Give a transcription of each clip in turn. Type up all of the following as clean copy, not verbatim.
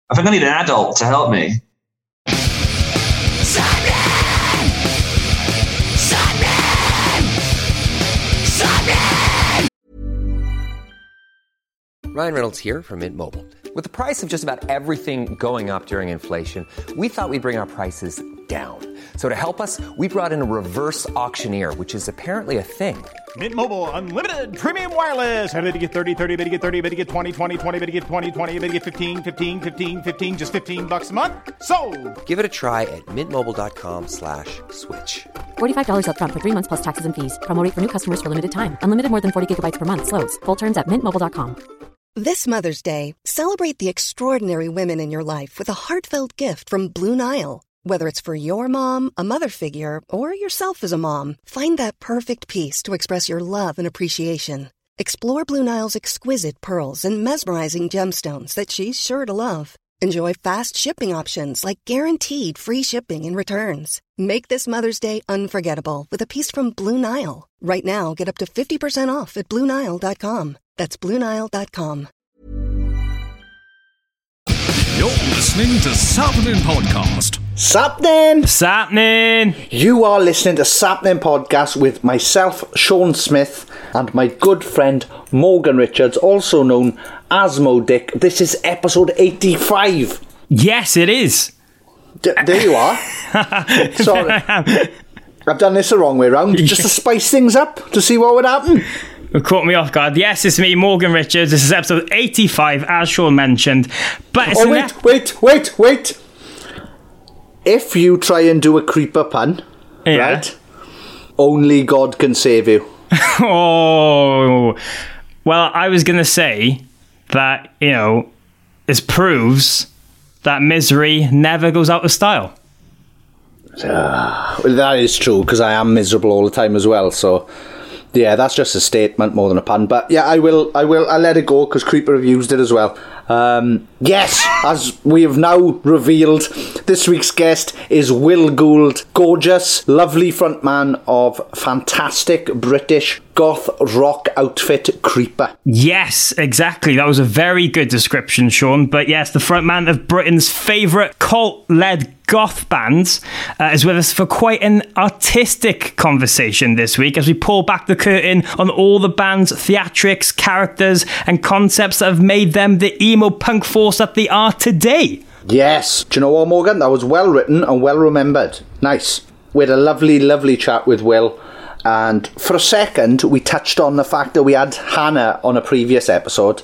I think I need an adult to help me. Ryan Reynolds here from Mint Mobile. With the price of just about everything going up during inflation, we thought we'd bring our prices down. So to help us, we brought in a reverse auctioneer, which is apparently a thing. Mint Mobile Unlimited Premium Wireless. How to get 30, 30, bit to get 30, bit to get 20, 20, 20, bit to get 20, 20, bit to get 15, 15, 15, 15, just $15 a month? Sold! Give it a try at mintmobile.com/switch. $45 up front for 3 months plus taxes and fees. Promo rate for new customers for limited time. Unlimited more than 40 gigabytes per month. Slows full terms at mintmobile.com. This Mother's Day, celebrate the extraordinary women in your life with a heartfelt gift from Blue Nile. Whether it's for your mom, a mother figure, or yourself as a mom, find that perfect piece to express your love and appreciation. Explore Blue Nile's exquisite pearls and mesmerizing gemstones that she's sure to love. Enjoy fast shipping options like guaranteed free shipping and returns. Make this Mother's Day unforgettable with a piece from Blue Nile. Right now, get up to 50% off at BlueNile.com. That's BlueNile.com. You're listening to Sapnin Podcast. Sapnin! You are listening to Sapnin Podcast with myself, Sean Smith, and my good friend Morgan Richards, also known as Mo Dick. This is episode 85. Yes, it is. There you are. Sorry. I've done this the wrong way around, just to spice things up, to see what would happen. It caught me off guard. Yes, it's me, Morgan Richards. This is episode 85, as Sean mentioned. But it's wait. If you try and do a creeper pun, right, only God can save you. Oh. Well, I was going to say that, this proves that misery never goes out of style. Well, that is true, because I am miserable all the time as well, so... Yeah, that's just a statement more than a pun. But yeah, I'll let it go because Creeper have used it as well. Yes, as we have now revealed, this week's guest is Will Gould. Gorgeous, lovely frontman of fantastic British goth rock outfit Creeper. Yes, exactly. That was a very good description, Sean. But yes, the frontman of Britain's favourite cult-led goth bands is with us for quite an artistic conversation this week as we pull back the curtain on all the band's theatrics, characters and concepts that have made them the emo punk force that they are today. Yes. Do you know what, Morgan? That was well written and well remembered. Nice. We had a lovely, lovely chat with Will, and for a second we touched on the fact that we had Hannah on a previous episode.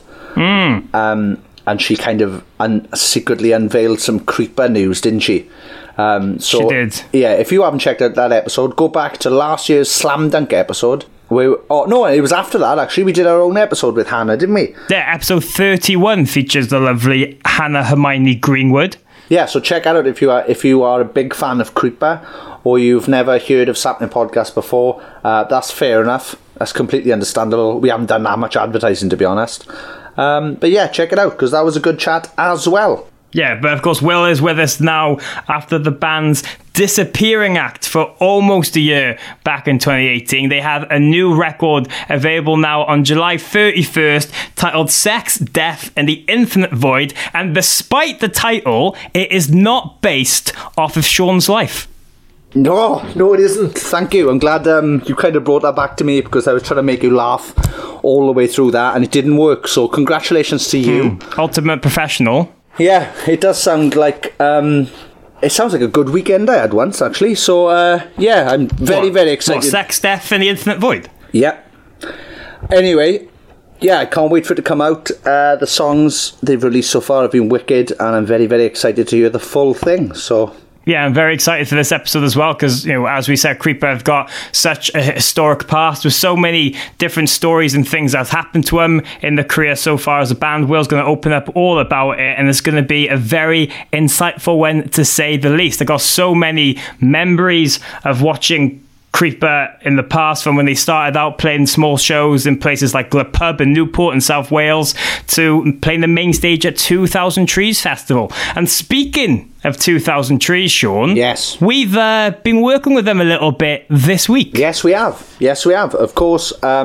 And she kind of secretly unveiled some Creeper news, didn't she? She did. Yeah, if you haven't checked out that episode, go back to last year's Slam Dunk episode. It was after that, actually. We did our own episode with Hannah, didn't we? Yeah, episode 31 features the lovely Hannah Hermione Greenwood. Yeah, so check that out if you are a big fan of Creeper or you've never heard of Sapnin Podcast before. That's fair enough. That's completely understandable. We haven't done that much advertising, to be honest. But yeah, check it out, because that was a good chat as well. Yeah, but of course Will is with us now after the band's disappearing act for almost a year back in 2018. They have a new record available now on July 31st titled Sex, Death and the Infinite Void, and despite the title, it is not based off of Sean's life. No, it isn't. Thank you. I'm glad you kind of brought that back to me, because I was trying to make you laugh all the way through that and it didn't work, so congratulations to you. Ultimate professional. Yeah, it does sound like it sounds like a good weekend I had once, actually. So yeah, I'm very excited. Sex, Death and the Infinite Void? Yeah. Anyway, yeah, I can't wait for it to come out. The songs they've released so far have been wicked, and I'm very excited to hear the full thing. So yeah, I'm very excited for this episode as well, because, as we said, Creeper have got such a historic past with so many different stories and things that have happened to them in the career so far as a band. Will's going to open up all about it, and it's going to be a very insightful one, to say the least. I got so many memories of watching Creeper in the past, from when they started out playing small shows in places like the Pub in Newport in South Wales to playing the main stage at 2000 Trees Festival. And speaking of 2000 Trees, Sean, yes, we've been working with them a little bit this week. Yes, we have. Of course,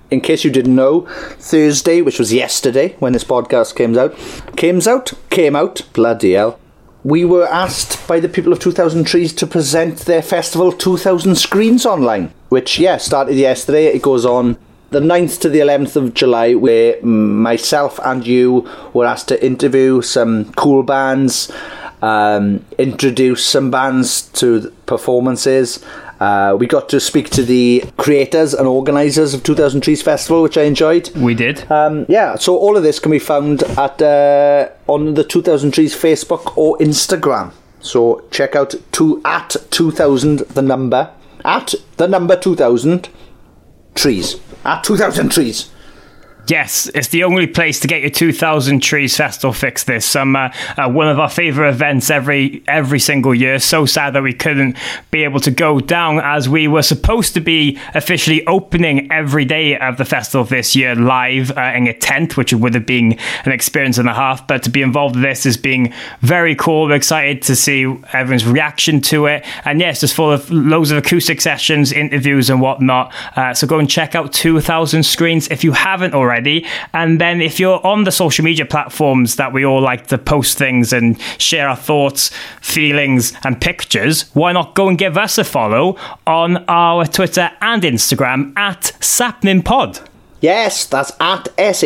in case you didn't know, Thursday, which was yesterday when this podcast came out, bloody hell, we were asked by the people of 2000 Trees to present their festival 2000 Screens online, which, started yesterday. It goes on the 9th to the 11th of July, where myself and you were asked to interview some cool bands, introduce some bands to performances. We got to speak to the creators and organisers of 2000 Trees Festival, which I enjoyed. We did. So all of this can be found at on the 2000 Trees Facebook or Instagram. So check out at 2000 the number 2000 trees at 2000 Trees. Yes, it's the only place to get your 2000 Trees Festival fix this. One of our favourite events every single year. So sad that we couldn't be able to go down, as we were supposed to be officially opening every day of the festival this year live in a tent, which would have been an experience and a half. But to be involved in this is being very cool. We're excited to see everyone's reaction to it. And yes, it's full of loads of acoustic sessions, interviews and whatnot. So go and check out 2000 Screens if you haven't already. And then if you're on the social media platforms that we all like to post things and share our thoughts, feelings and pictures, why not go and give us a follow on our Twitter and Instagram at SapninPod. Yes, that's at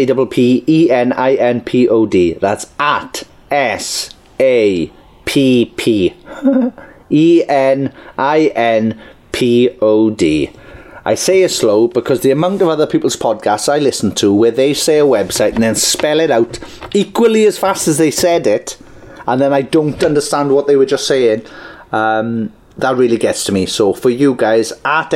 SAPPENINPOD. That's at SAPPENINPOD. I say it slow because the amount of other people's podcasts I listen to where they say a website and then spell it out equally as fast as they said it, and then I don't understand what they were just saying, that really gets to me. So for you guys, at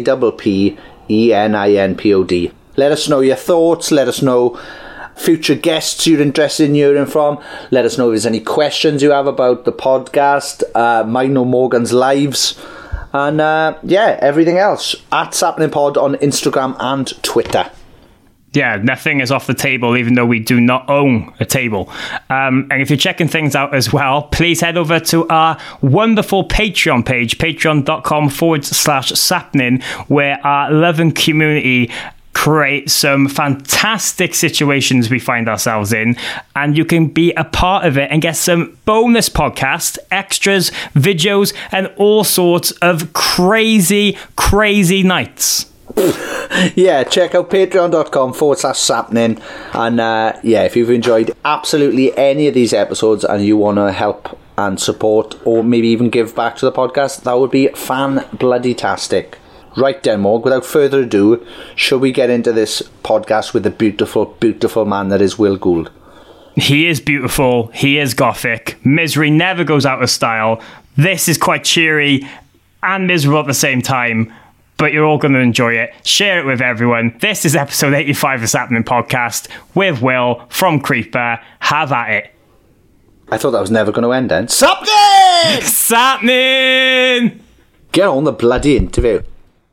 SAPPENINPOD, let us know your thoughts, let us know future guests you're interested in hearing from, let us know if there's any questions you have about the podcast, mine or Morgan's lives, and everything else at SapninPod on Instagram and Twitter. Yeah, nothing is off the table, even though we do not own a table. And if you're checking things out as well, please head over to our wonderful Patreon page, patreon.com/Sapnin, where our loving community create some fantastic situations we find ourselves in, and you can be a part of it and get some bonus podcast extras, videos and all sorts of crazy nights. Check out patreon.com/Sapnin, and if you've enjoyed absolutely any of these episodes and you want to help and support or maybe even give back to the podcast, that would be fan-bloody-tastic. Right then, Morg, without further ado, shall we get into this podcast with the beautiful, beautiful man that is Will Gould? He is beautiful. He is gothic. Misery never goes out of style. This is quite cheery and miserable at the same time, but you're all going to enjoy it. Share it with everyone. This is episode 85 of Sapnin Podcast with Will from Creeper. Have at it. I thought that was never going to end then. Sapnin! Sapnin! Get on the bloody interview.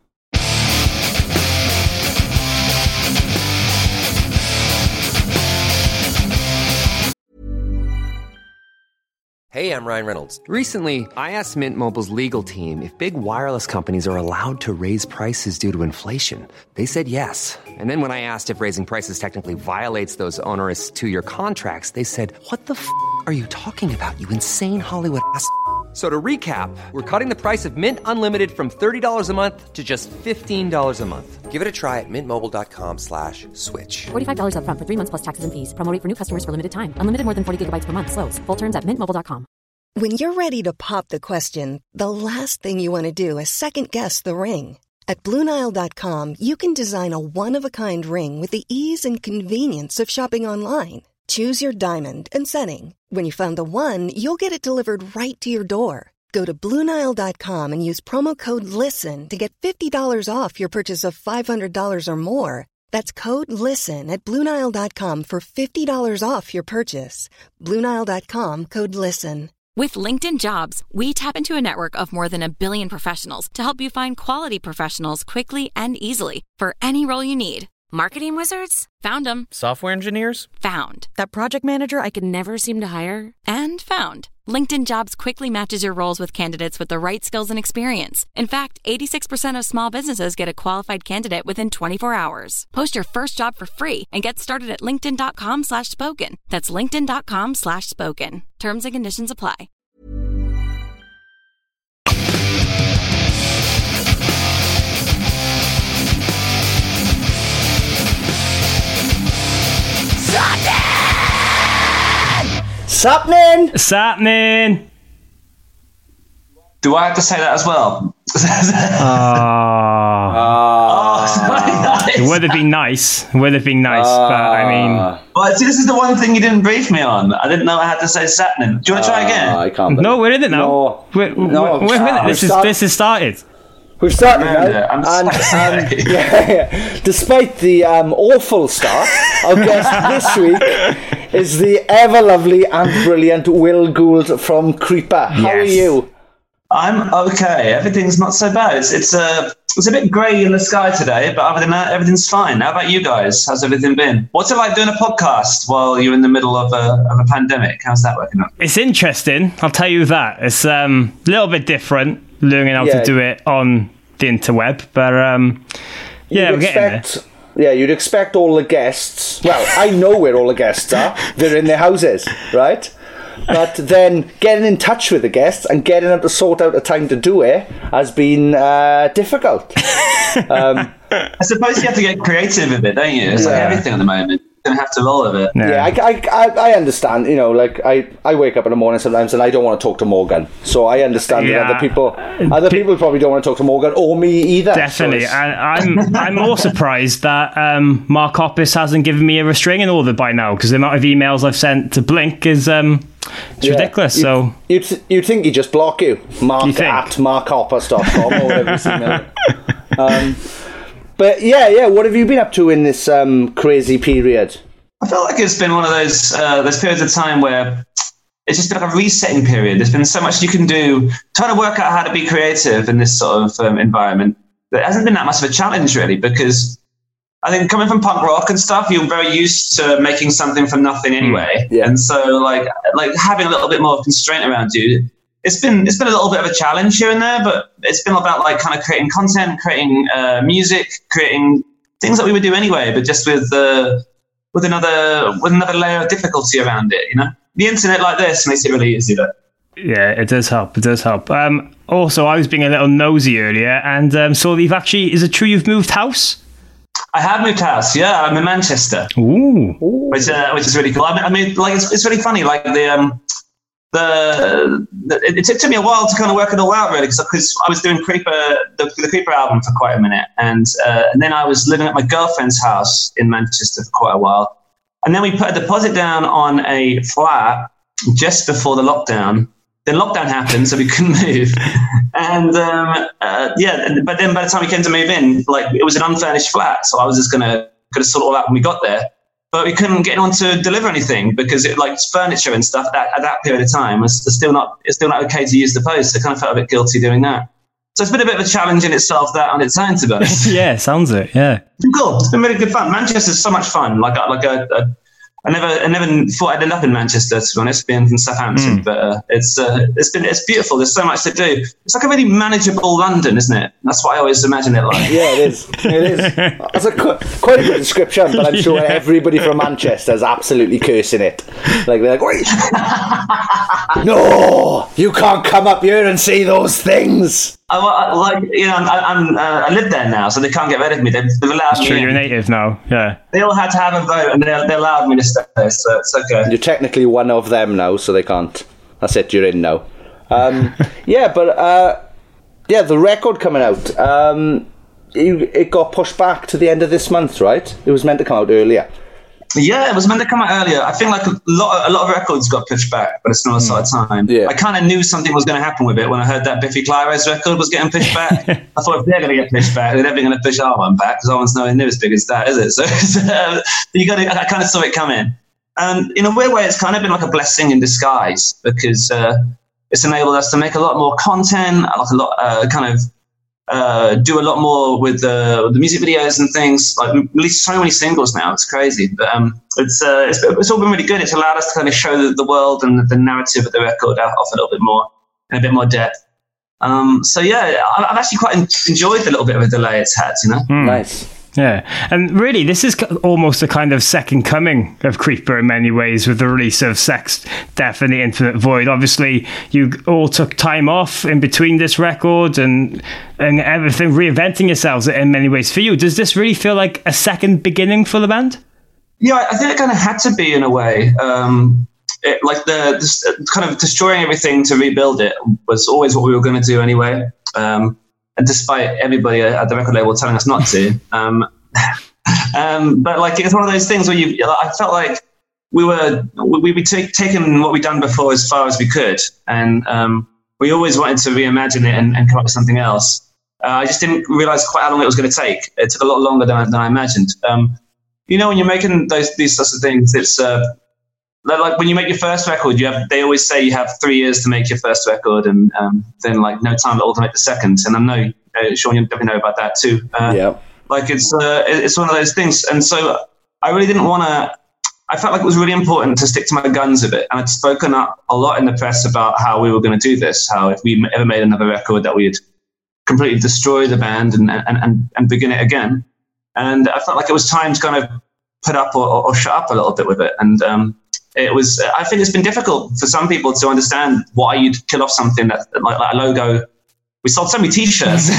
Hey, I'm Ryan Reynolds. Recently, I asked Mint Mobile's legal team if big wireless companies are allowed to raise prices due to inflation. They said yes. And then when I asked if raising prices technically violates those onerous 2-year contracts, they said, "What the f*** are you talking about, you insane Hollywood ass?" So to recap, we're cutting the price of Mint Unlimited from $30 a month to just $15 a month. Give it a try at mintmobile.com/switch. $45 up front for 3 months plus taxes and fees. Promo rate for new customers for limited time. Unlimited more than 40 gigabytes per month. Slows full terms at mintmobile.com. When you're ready to pop the question, the last thing you want to do is second-guess the ring. At BlueNile.com, you can design a one-of-a-kind ring with the ease and convenience of shopping online. Choose your diamond and setting. When you find the one, you'll get it delivered right to your door. Go to BlueNile.com and use promo code LISTEN to get $50 off your purchase of $500 or more. That's code LISTEN at BlueNile.com for $50 off your purchase. BlueNile.com, code LISTEN. With LinkedIn Jobs, we tap into a network of more than 1 billion professionals to help you find quality professionals quickly and easily for any role you need. Marketing wizards? Found them. Software engineers? Found. That project manager I could never seem to hire? And found. LinkedIn Jobs quickly matches your roles with candidates with the right skills and experience. In fact, 86% of small businesses get a qualified candidate within 24 hours. Post your first job for free and get started at linkedin.com/spoken. That's linkedin.com/spoken. Terms and conditions apply. Sapnin! Do I have to say that as well? It would have been nice. But I mean... Well, see, this is the one thing you didn't brief me on. I didn't know I had to say Sapnin. Do you want to try again? I can't. No, we're in it now. We're in it. This has started. We've started now, and despite the awful start, our guest this week is the ever lovely and brilliant Will Gould from Creeper. How are you? I'm okay. Everything's not so bad. It's a bit grey in the sky today, but other than that, everything's fine. How about you guys? How's everything been? What's it like doing a podcast while you're in the middle of a pandemic? How's that working out? It's interesting. I'll tell you that. It's a little bit different learning how to do it on the interweb, but we're getting there. Yeah, you'd expect all the guests. Well, I know where all the guests are. They're in their houses, right? But then getting in touch with the guests and getting them to sort out a time to do it has been difficult. I suppose you have to get creative with it, don't you? It's like everything at the moment. You're going to have to roll with it. Yeah, I understand. You know, like I wake up in the morning sometimes and I don't want to talk to Morgan. So I understand that other people probably don't want to talk to Morgan or me either. Definitely. So I'm more surprised that Mark Hoppus hasn't given me a restraining order by now, because the amount of emails I've sent to Blink is ridiculous. So you'd think he'd just block you. Mark at markhoppus.com or whatever his email. But what have you been up to in this crazy period? I feel like it's been one of those periods of time where it's just been like a resetting period. There's been so much you can do, trying to work out how to be creative in this sort of environment. But it hasn't been that much of a challenge, really, because I think coming from punk rock and stuff, you're very used to making something from nothing anyway. And so like having a little bit more constraint around you, it's been a little bit of a challenge here and there, but it's been about like kind of creating content, creating music, creating things that we would do anyway, but just with another layer of difficulty around it. You know, the internet like this makes it really easy. Yeah, it does help. Also, I was being a little nosy earlier and saw that is it true you've moved house? I have moved house. Yeah, I'm in Manchester. Ooh. Which is really cool. I mean, like it's really funny. Like it took me a while to kind of work it all out, really, because I was doing the Creeper album for quite a minute, and then I was living at my girlfriend's house in Manchester for quite a while, and then we put a deposit down on a flat just before the lockdown. Then lockdown happened, so we couldn't move, and but then by the time we came to move in, like it was an unfurnished flat, so I was just could have sort it all out when we got there. But we couldn't get on to deliver anything because it like furniture and stuff at that period of time was still not okay to use the post. So I kind of felt a bit guilty doing that. So it's been a bit of a challenge in itself that on its own, to be honest. Yeah, sounds it. Yeah, it's been cool. It's been really good fun. Manchester's so much fun. I never thought I'd end up in Manchester, to be honest, being from Southampton. But it's beautiful. There's so much to do. It's like a really manageable London, isn't it? That's what I always imagine it like. Yeah, it is. That's quite a good description, but I'm sure everybody from Manchester is absolutely cursing it. Like they're like, wait, no, you can't come up here and say those things. I live there now, so they can't get rid of me. They've allowed me. You're a native now. Yeah. They all had to have a vote, and they allowed me to stay, so it's okay. You're technically one of them now, so they can't. That's it. You're in now. The record coming out. It got pushed back to the end of this month, right? It was meant to come out earlier. Yeah, it was meant to come out earlier. I think like a lot of records got pushed back, but it's not a sort of time. Yeah. I kind of knew something was going to happen with it when I heard that Biffy Clyro's record was getting pushed back. I thought if they're going to get pushed back, they're definitely going to push our one back because our one's nowhere near as big as that, is it? So I kind of saw it coming. And in a weird way, it's kind of been like a blessing in disguise because it's enabled us to make a lot more content, like a lot kind of do a lot more with the music videos and things. Like we released so many singles now, it's crazy. But it's all been really good. It's allowed us to kind of show the world and the narrative of the record off a little bit more and a bit more depth. So yeah, I've actually quite enjoyed the little bit of a delay it's had, you know. Nice. Yeah, and really, this is almost a kind of second coming of Creeper in many ways with the release of Sex, Death and the Infinite Void. Obviously, you all took time off in between this record and everything, reinventing yourselves in many ways. For you, does this really feel like a second beginning for the band? Yeah, I think it kind of had to be in a way. Like the kind of destroying everything to rebuild it was always what we were going to do anyway. And despite everybody at the record label telling us not to, but like it's one of those things where I felt like we'd taken what we'd done before as far as we could, and we always wanted to reimagine it and come up with something else. I just didn't realize quite how long it was going to take. It took a lot longer than I imagined. You know, when you're making these sorts of things, it's like when you make your first record, they always say you have 3 years to make your first record, and then like no time at all to make the second. And I know, Sean, you definitely know about that too. Like it's one of those things. And so I really didn't want to. I felt like it was really important to stick to my guns a bit. And I'd spoken up a lot in the press about how we were going to do this. How if we ever made another record, that we'd completely destroy the band and begin it again. And I felt like it was time to kind of put up or shut up a little bit with it. And it was. I think it's been difficult for some people to understand why you'd kill off something that like a logo. We sold so many T-shirts,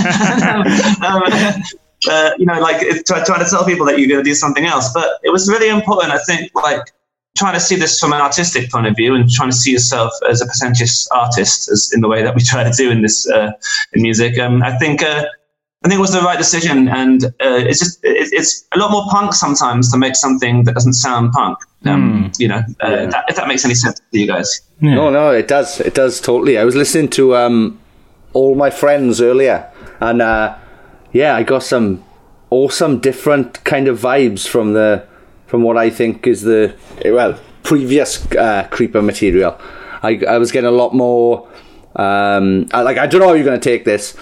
you know, like trying to tell people that you're going to do something else. But it was really important, I think, like trying to see this from an artistic point of view and trying to see yourself as a pretentious artist, as in the way that we try to do in this in music. I think it was the right decision, and it's a lot more punk sometimes to make something that doesn't sound punk. You know, if that makes any sense to you guys. Yeah. No, it does. It does totally. I was listening to All My Friends earlier, and I got some awesome different kind of vibes from what I think is the previous Creeper material. I was getting a lot more. I don't know how you're going to take this.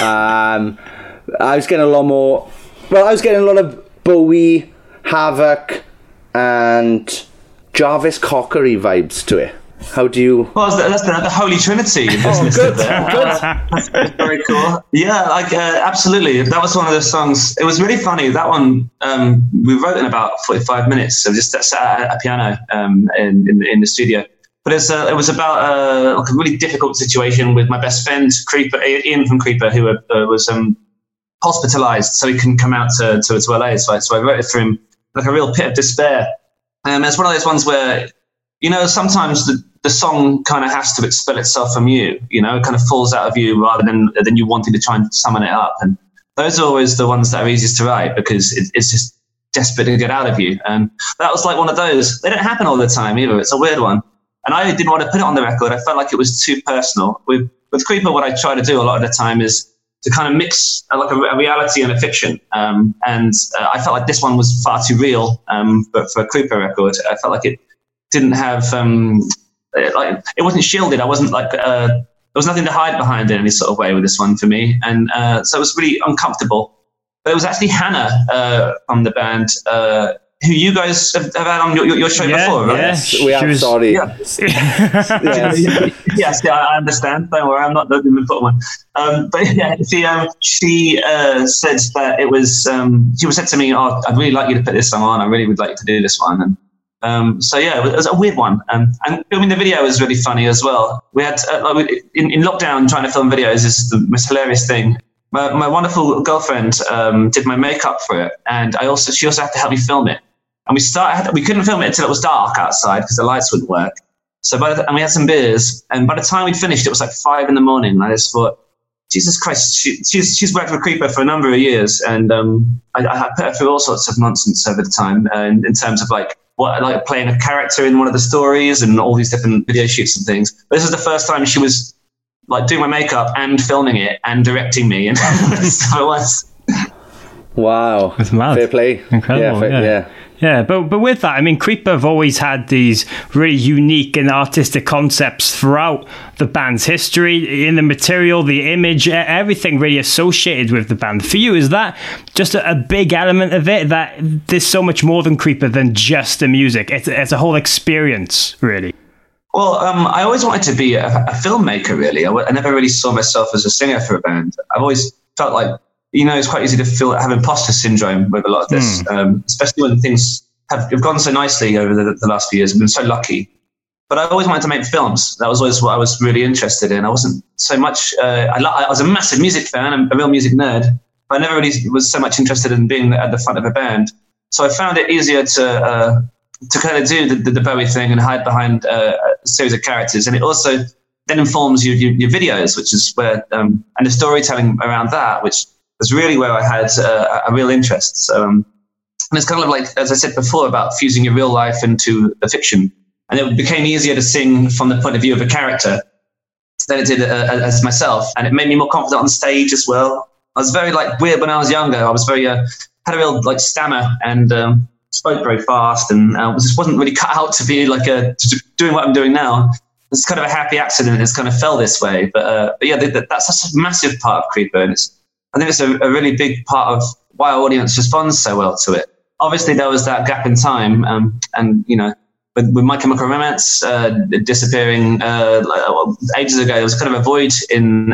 I was getting a lot more. Well, I was getting a lot of Bowie, Havoc, and Jarvis Cockery vibes to it. How do you? Well, that's the Holy Trinity. Oh, good. That's very cool. Yeah, absolutely. That was one of those songs. It was really funny. That one we wrote in about 45 minutes. So just sat at a piano in the studio. But it was about a really difficult situation with my best friend Creeper, Ian from Creeper, who was hospitalized, so he couldn't come out to LA. So I wrote it for him like a real pit of despair. It's one of those ones where, you know, sometimes the song kind of has to expel itself from you. You know, it kind of falls out of you rather than you wanting to try and summon it up. And those are always the ones that are easiest to write because it's just desperate to get out of you. And that was like one of those. They don't happen all the time either. It's a weird one. And I didn't want to put it on the record. I felt like it was too personal. With Creeper, what I try to do a lot of the time is to kind of mix like a reality and a fiction. And I felt like this one was far too real. But for a Creeper record, I felt like it didn't have it wasn't shielded. I wasn't like there was nothing to hide behind in any sort of way with this one for me. And so it was really uncomfortable. But it was actually Hannah from the band. Who you guys have had on your show before, right? Yes, we are sorry. Yeah. Yes, I understand. Don't worry, I'm not the important one. But yeah, she said that it was. She said to me, "Oh, I'd really like you to put this song on. I really would like you to do this one." And so yeah, it was a weird one. And filming the video was really funny as well. We had in lockdown trying to film videos is the most hilarious thing. My wonderful girlfriend did my makeup for it, and she also had to help me film it. And we couldn't film it until it was dark outside because the lights wouldn't work. So and we had some beers, and by the time we'd finished, it was like 5 a.m. And I just thought, Jesus Christ, she's worked with Creeper for a number of years, and I put her through all sorts of nonsense over the time, in terms of like playing a character in one of the stories and all these different video shoots and things. But this is the first time she was like doing my makeup and filming it and directing me, and so it was. Wow, that's mad. Fair play. Incredible. Yeah. Yeah, but with that, I mean, Creeper have always had these really unique and artistic concepts throughout the band's history, in the material, the image, everything really associated with the band. For you, is that just a big element of it, that there's so much more than Creeper than just the music? It's a whole experience, really. Well, I always wanted to be a filmmaker, really. I never really saw myself as a singer for a band. I've always felt like, it's quite easy to have imposter syndrome with a lot of this, especially when things have gone so nicely over the last few years. I've been so lucky. But I always wanted to make films. That was always what I was really interested in. I wasn't so much, I was a massive music fan, I'm a real music nerd, but I never really was so much interested in being at the front of a band. So I found it easier to kind of do the Bowie thing and hide behind a series of characters. And it also then informs your videos, which is where, and the storytelling around that, which was really where I had a real interest. So, and it's kind of like, as I said before, about fusing your real life into the fiction. And it became easier to sing from the point of view of a character than it did as myself. And it made me more confident on stage as well. I was very weird when I was younger. I was very, had a real stammer and spoke very fast, and just wasn't really cut out to be doing what I'm doing now. It's kind of a happy accident. It's kind of fell this way. But yeah, that's such a massive part of Creeper. And I think it's a really big part of why our audience responds so well to it. Obviously, there was that gap in time, and with My Chemical Romance disappearing ages ago, there was kind of a void in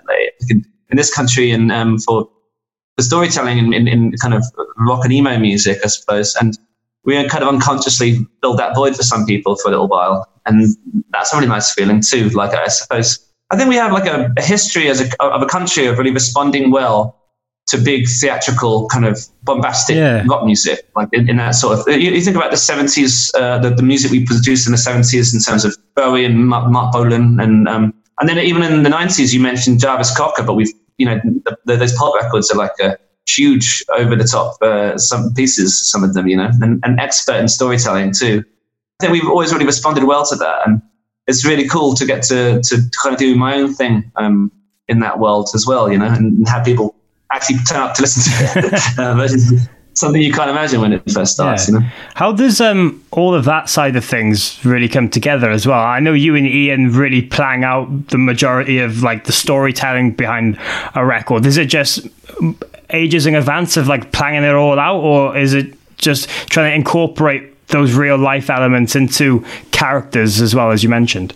this country and for storytelling in kind of rock and emo music, I suppose. And we kind of unconsciously filled that void for some people for a little while, and that's a really nice feeling too. I suppose I think we have a history of a country of really responding well to big theatrical kind of bombastic rock music, in that sort of. You think about the 70s, the music we produced in the 70s in terms of Bowie and Mark Bolan, and then even in the 90s, you mentioned Jarvis Cocker, but we've those pop records are a huge over the top some pieces, some of them, and expert in storytelling too. I think we've always really responded well to that, and it's really cool to get to kind of do my own thing in that world as well, and have people actually turn up to listen to it, versus something you can't imagine when it first starts. How does all of that side of things really come together as well? I know you and Ian really plan out the majority of the storytelling behind a record. Is it just ages in advance of planning it all out, or is it just trying to incorporate those real life elements into characters as well, as you mentioned?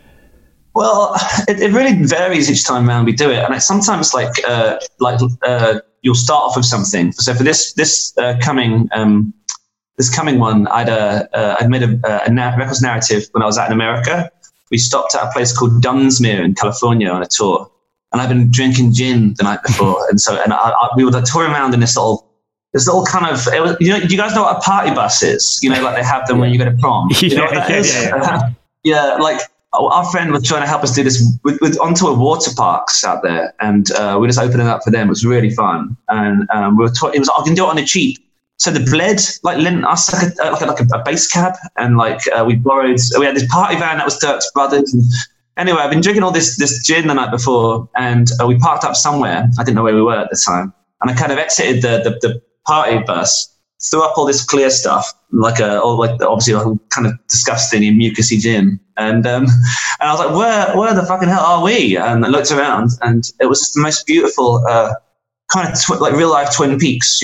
Well, it really varies each time around we do it, and it's sometimes you'll start off with something. So for this coming one, I'd made a records narrative when I was out in America. We stopped at a place called Dunsmuir in California on a tour, and I've been drinking gin the night before, and we were touring around in this little kind of, do you guys know what a party bus is? They have them when you go to prom. You know what that is? Yeah, our friend was trying to help us do this with onto a water parks out there, and we just opened it up for them. It was really fun, and it was I can do it on the cheap. So the Bled lent us a bass cab, and we had this party van that was Dirk's Brothers. And anyway, I've been drinking all this gin the night before, and we parked up somewhere. I didn't know where we were at the time, and I kind of exited the party bus, threw up all this clear stuff, obviously kind of disgusting and mucousy gin, and I was like, where the fucking hell are we? And I looked around, and it was just the most beautiful kind of real life Twin Peaks,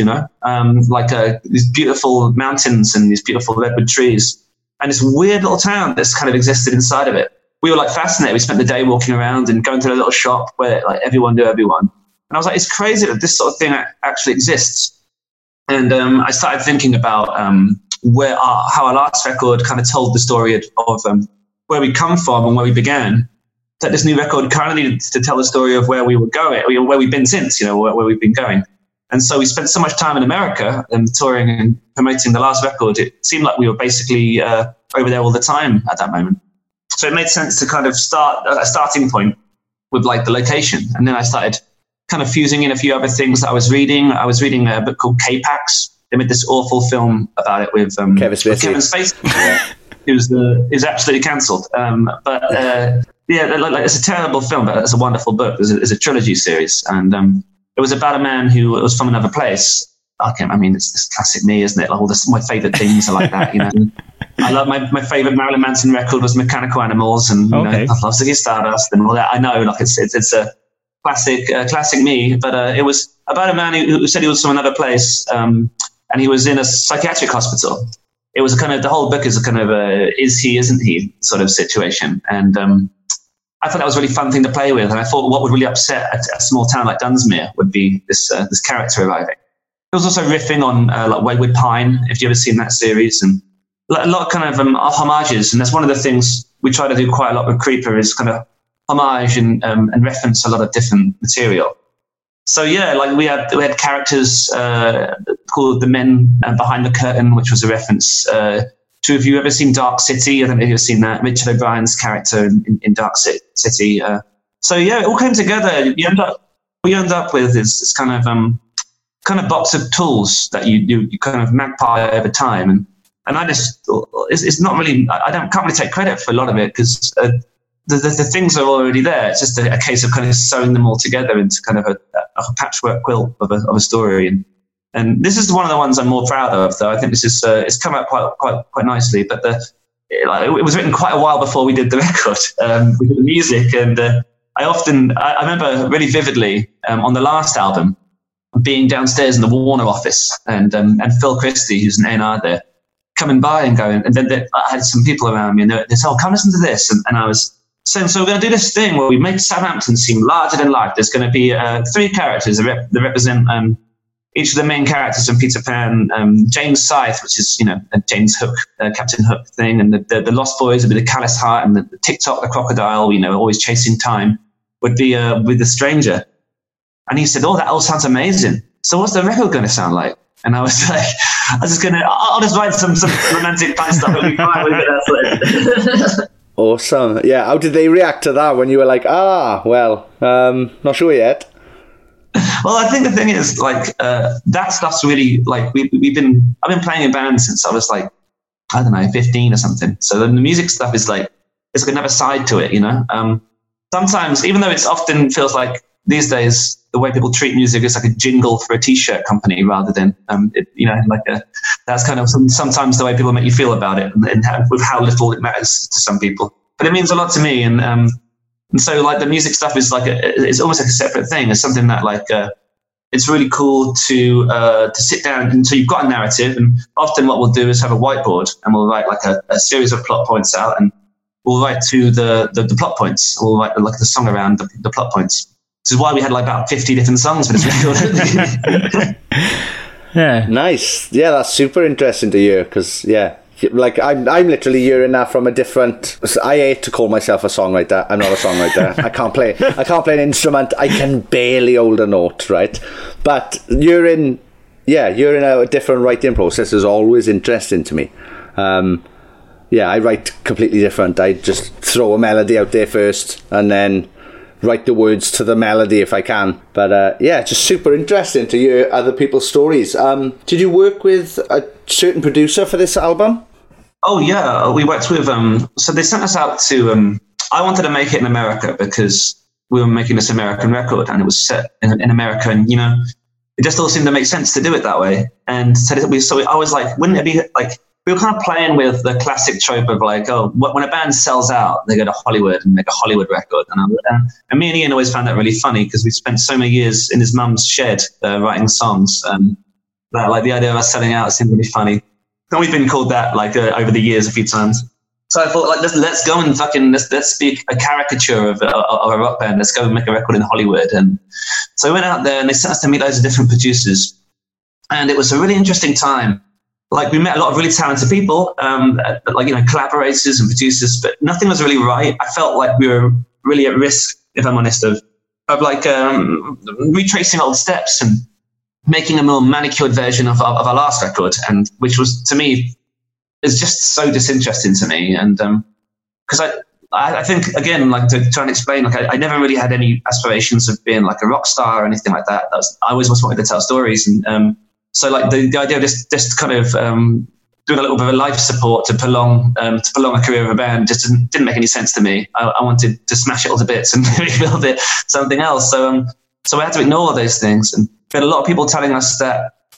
these beautiful mountains and these beautiful redwood trees, and this weird little town that's kind of existed inside of it. We were fascinated. We spent the day walking around and going to a little shop where everyone knew everyone, and I was like, it's crazy that this sort of thing actually exists. And I started thinking about how our last record kind of told the story of where we come from and where we began. That this new record kind of needed to tell the story of where we were going, where we've been since, where we've been going. And so we spent so much time in America touring and promoting the last record. It seemed like we were basically over there all the time at that moment. So it made sense to kind of start a starting point with the location. And then I started kind of fusing in a few other things that I was reading. I was reading a book called K-Pax. They made this awful film about it with Kevin Spacey. It was absolutely cancelled. It's a terrible film, but it's a wonderful book. It's a trilogy series, and it was about a man who was from another place, it's classic me, isn't it? Like my favourite things are like that, you know. I love my favourite Marilyn Manson record was Mechanical Animals, and you know, I love Ziggy Stardust and all that. I know, like it's a classic me, but it was about a man who said he was from another place, and he was in a psychiatric hospital. It was the whole book is a kind of is he, isn't he sort of situation, and I thought that was a really fun thing to play with, and I thought what would really upset a small town like Dunsmuir would be this character arriving. It was also riffing on like Wayward Pine, if you've ever seen that series, and a lot of kind of homages, and that's one of the things we try to do quite a lot with Creeper is kind of homage and reference a lot of different material. So yeah, like we had characters called the Men Behind the Curtain, which was a reference to, if you've ever seen Dark City, I don't know if you've seen that, Richard O'Brien's character in Dark City. So yeah, it all came together. What you end up with is this kind of box of tools that you kind of magpie over time, and I just, it's not really, can't really take credit for a lot of it because the things are already there. It's just a case of kind of sewing them all together into kind of a patchwork quilt of a story. And this is one of the ones I'm more proud of, though. I think this is it's come out quite nicely. But it was written quite a while before we did the record. We did the music, and I remember really vividly on the last album being downstairs in the Warner office, and Phil Christie, who's an A&R there, coming by and going, and then I had some people around me, and they said, "Oh, come listen to this," and I was saying, "So we're going to do this thing where we make Southampton seem larger than life. There's going to be 3 characters that represent each of the main characters from Peter Pan. James Scythe, which is a James Hook, Captain Hook thing, and the Lost Boys would be the Callous Heart, and the Tick-Tock, the crocodile, always chasing time, would be with the Stranger." And he said, "Oh, that all sounds amazing. So what's the record going to sound like?" And I was like, I'll just write some romantic pie stuff. It'll be fine. We'll get that sorted. Awesome. Yeah. How did they react to that when you were like, not sure yet? Well, I think the thing is, like, that stuff's really, like, I've been playing in bands since I was, like, I don't know, 15 or something. So the music stuff is like, it's like another side to it, Sometimes, even though it often feels like these days, the way people treat music is like a jingle for a t-shirt company rather than, that's kind of sometimes the way people make you feel about it, and with how little it matters to some people. But it means a lot to me, and so like the music stuff is like it's almost like a separate thing. It's something that like it's really cool to sit down, and so you've got a narrative, and often what we'll do is have a whiteboard, and we'll write like a series of plot points out, and we'll write to the plot points. We'll write like the song around the plot points. This is why we had like about 50 different songs for this record. Yeah, nice. Yeah, that's super interesting to hear because like I'm literally hearing that from a different. I hate to call myself a songwriter. I'm not a songwriter. I can't play an instrument. I can barely hold a note, right? But you're in a different writing process is always interesting to me. I write completely different. I just throw a melody out there first and then write the words to the melody if I can. But just super interesting to hear other people's stories. Did you work with a certain producer for this album? Oh yeah, we worked with so they sent us out to I wanted to make it in America because we were making this American record and it was set in America, and it just all seemed to make sense to do it that way. And so I was like, wouldn't it be like, we were kind of playing with the classic trope of like, when a band sells out, they go to Hollywood and make a Hollywood record. And me and Ian always found that really funny because we spent so many years in his mum's shed writing songs. That like the idea of us selling out seemed really funny. And we've been called that like over the years a few times. So I thought like let's go and fucking let's be a caricature of a rock band. Let's go and make a record in Hollywood. And so we went out there and they sent us to meet loads of different producers. And it was a really interesting time. Like we met a lot of really talented people, collaborators and producers, but nothing was really right. I felt like we were really at risk, if I'm honest, of like retracing old steps and making a more manicured version of our last record, and which was to me is just so disinteresting to me. And because I think again, like to try and explain, like I never really had any aspirations of being like a rock star or anything like that. I always just wanted to tell stories, and so like the idea of just kind of doing a little bit of a life support to prolong a career of a band just didn't make any sense to me. I wanted to smash it all to bits and rebuild it something else. So I had to ignore all those things. And we had a lot of people telling us that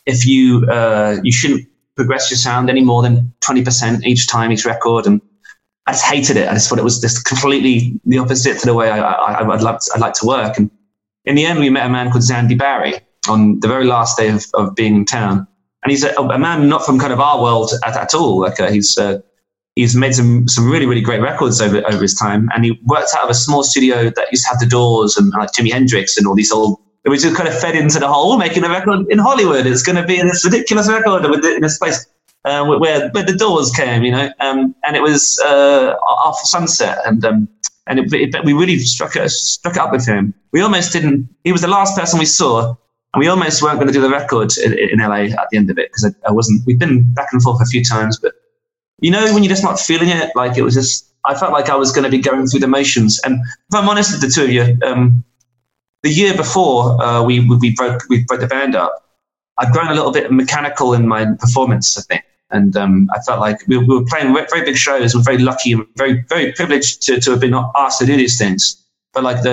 if you shouldn't progress your sound any more than 20% each record. And I just hated it. I just thought it was just completely the opposite to the way I'd like to work. And in the end, we met a man called Zandy Barry on the very last day of being in town. And he's a man not from kind of our world at all. Like he's made some really, really great records over his time. And he worked out of a small studio that used to have the Doors and like Jimi Hendrix and all these old. It was just kind of fed into the whole making a record in Hollywood. It's going to be this ridiculous record in this place where the Doors came, and it was after sunset, and we really struck it up with him. We almost didn't. He was the last person we saw, and we almost weren't going to do the record in LA at the end of it because I wasn't. We'd been back and forth a few times, but when you're just not feeling it, like it was just. I felt like I was going to be going through the motions, and if I'm honest with the two of you. The year before we broke the band up, I'd grown a little bit mechanical in my performance, I think, and I felt like we were playing very big shows. We're very lucky and very very privileged to have been asked to do these things. But like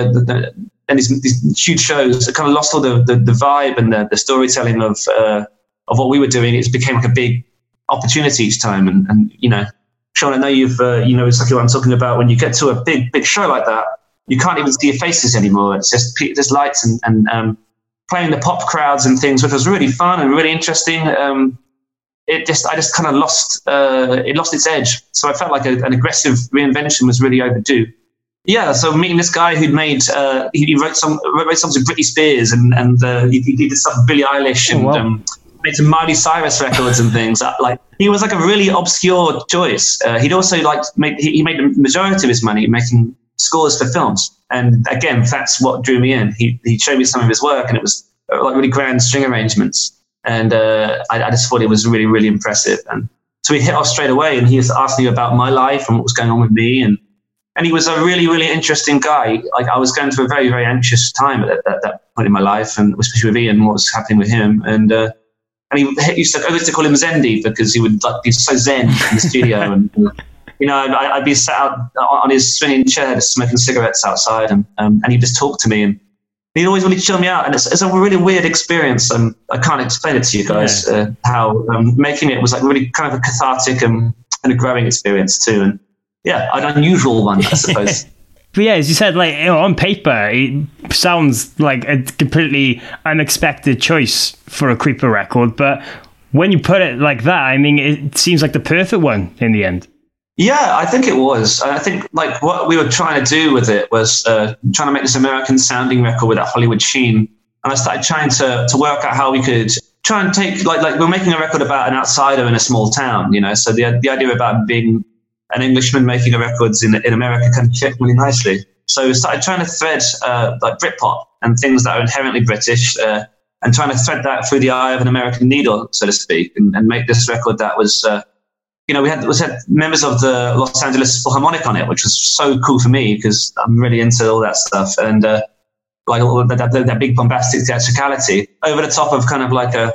these huge shows, it kind of lost all the vibe and the storytelling of what we were doing. It became like a big opportunity each time, and Sean, I know you've exactly what I'm talking about. When you get to a big show like that. You can't even see your faces anymore. It's just lights and playing the pop crowds and things, which was really fun and really interesting. I just kind of lost its edge. So I felt like an aggressive reinvention was really overdue. Yeah, so meeting this guy who'd made he wrote songs with Britney Spears and he did stuff with Billie Eilish and made some Miley Cyrus records and things. Like he was like a really obscure choice. He'd also made the majority of his money making scores for films, and again, that's what drew me in. He showed me some of his work, and it was like really grand string arrangements, and I just thought it was really, really impressive. And so we hit off straight away, and he was asking me about my life and what was going on with me, and he was a really, really interesting guy. Like I was going through a very, very anxious time at that point in my life, and especially with Ian, what was happening with him, and I used to call him Zendy because he would be so zen in the studio, and I'd be sat out on his swinging chair just smoking cigarettes outside, and he'd just talk to me, and he'd always really chill me out. And it's a really weird experience, and I can't explain it to you guys, how making it was like really kind of a cathartic and a growing experience too. And yeah, an unusual one, I suppose. But yeah, as you said, like on paper, it sounds like a completely unexpected choice for a Creeper record. But when you put it like that, I mean, it seems like the perfect one in the end. Yeah, I think it was. I think like what we were trying to do with it was trying to make this American sounding record with that Hollywood sheen. And I started trying to work out how we could try and take like we're making a record about an outsider in a small town, So the idea about being an Englishman making a records in America kind of fit really nicely. So we started trying to thread like Britpop and things that are inherently British, and trying to thread that through the eye of an American needle, so to speak, and make this record that was. We had members of the Los Angeles Philharmonic on it, which was so cool for me because I'm really into all that stuff, and like all that big bombastic theatricality over the top of kind of like a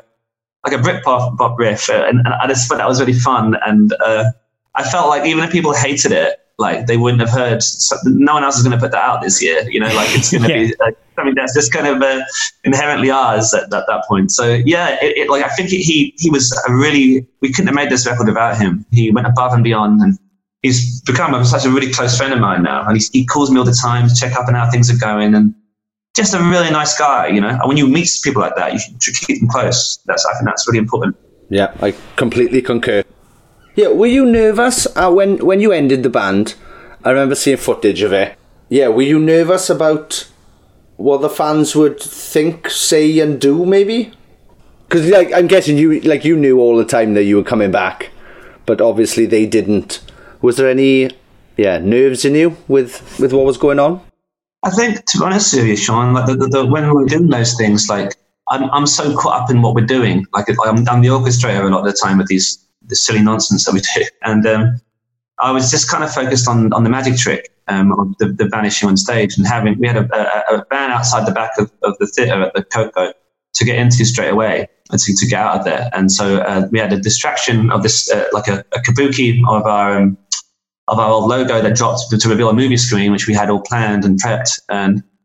Britpop riff, and I just thought that was really fun. And I felt like even if people hated it, like they wouldn't have heard. No one else is going to put that out this year, Like it's going to be something that's just kind of inherently ours at that point. So yeah, I think he was we couldn't have made this record without him. He went above and beyond, and he's become such a really close friend of mine now. And he calls me all the time to check up on how things are going, and just a really nice guy, And when you meet people like that, you should keep them close. I think that's really important. Yeah, I completely concur. Yeah, were you nervous when you ended the band? I remember seeing footage of it. Yeah, were you nervous about what the fans would think, say, and do? Maybe because I'm guessing you knew all the time that you were coming back, but obviously they didn't. Was there any nerves in you with what was going on? I think, to be honest with you, Sean, like when we were doing those things, like I'm so caught up in what we're doing. Like I'm the orchestrator a lot of the time with the silly nonsense that we do, and I was just kind of focused on the magic trick of the vanishing on stage, and we had a van outside the back of the theatre at the Coco to get into straight away and to get out of there. And so we had a distraction of this like a kabuki of our old logo that dropped to reveal a movie screen, which we had all planned and prepped. And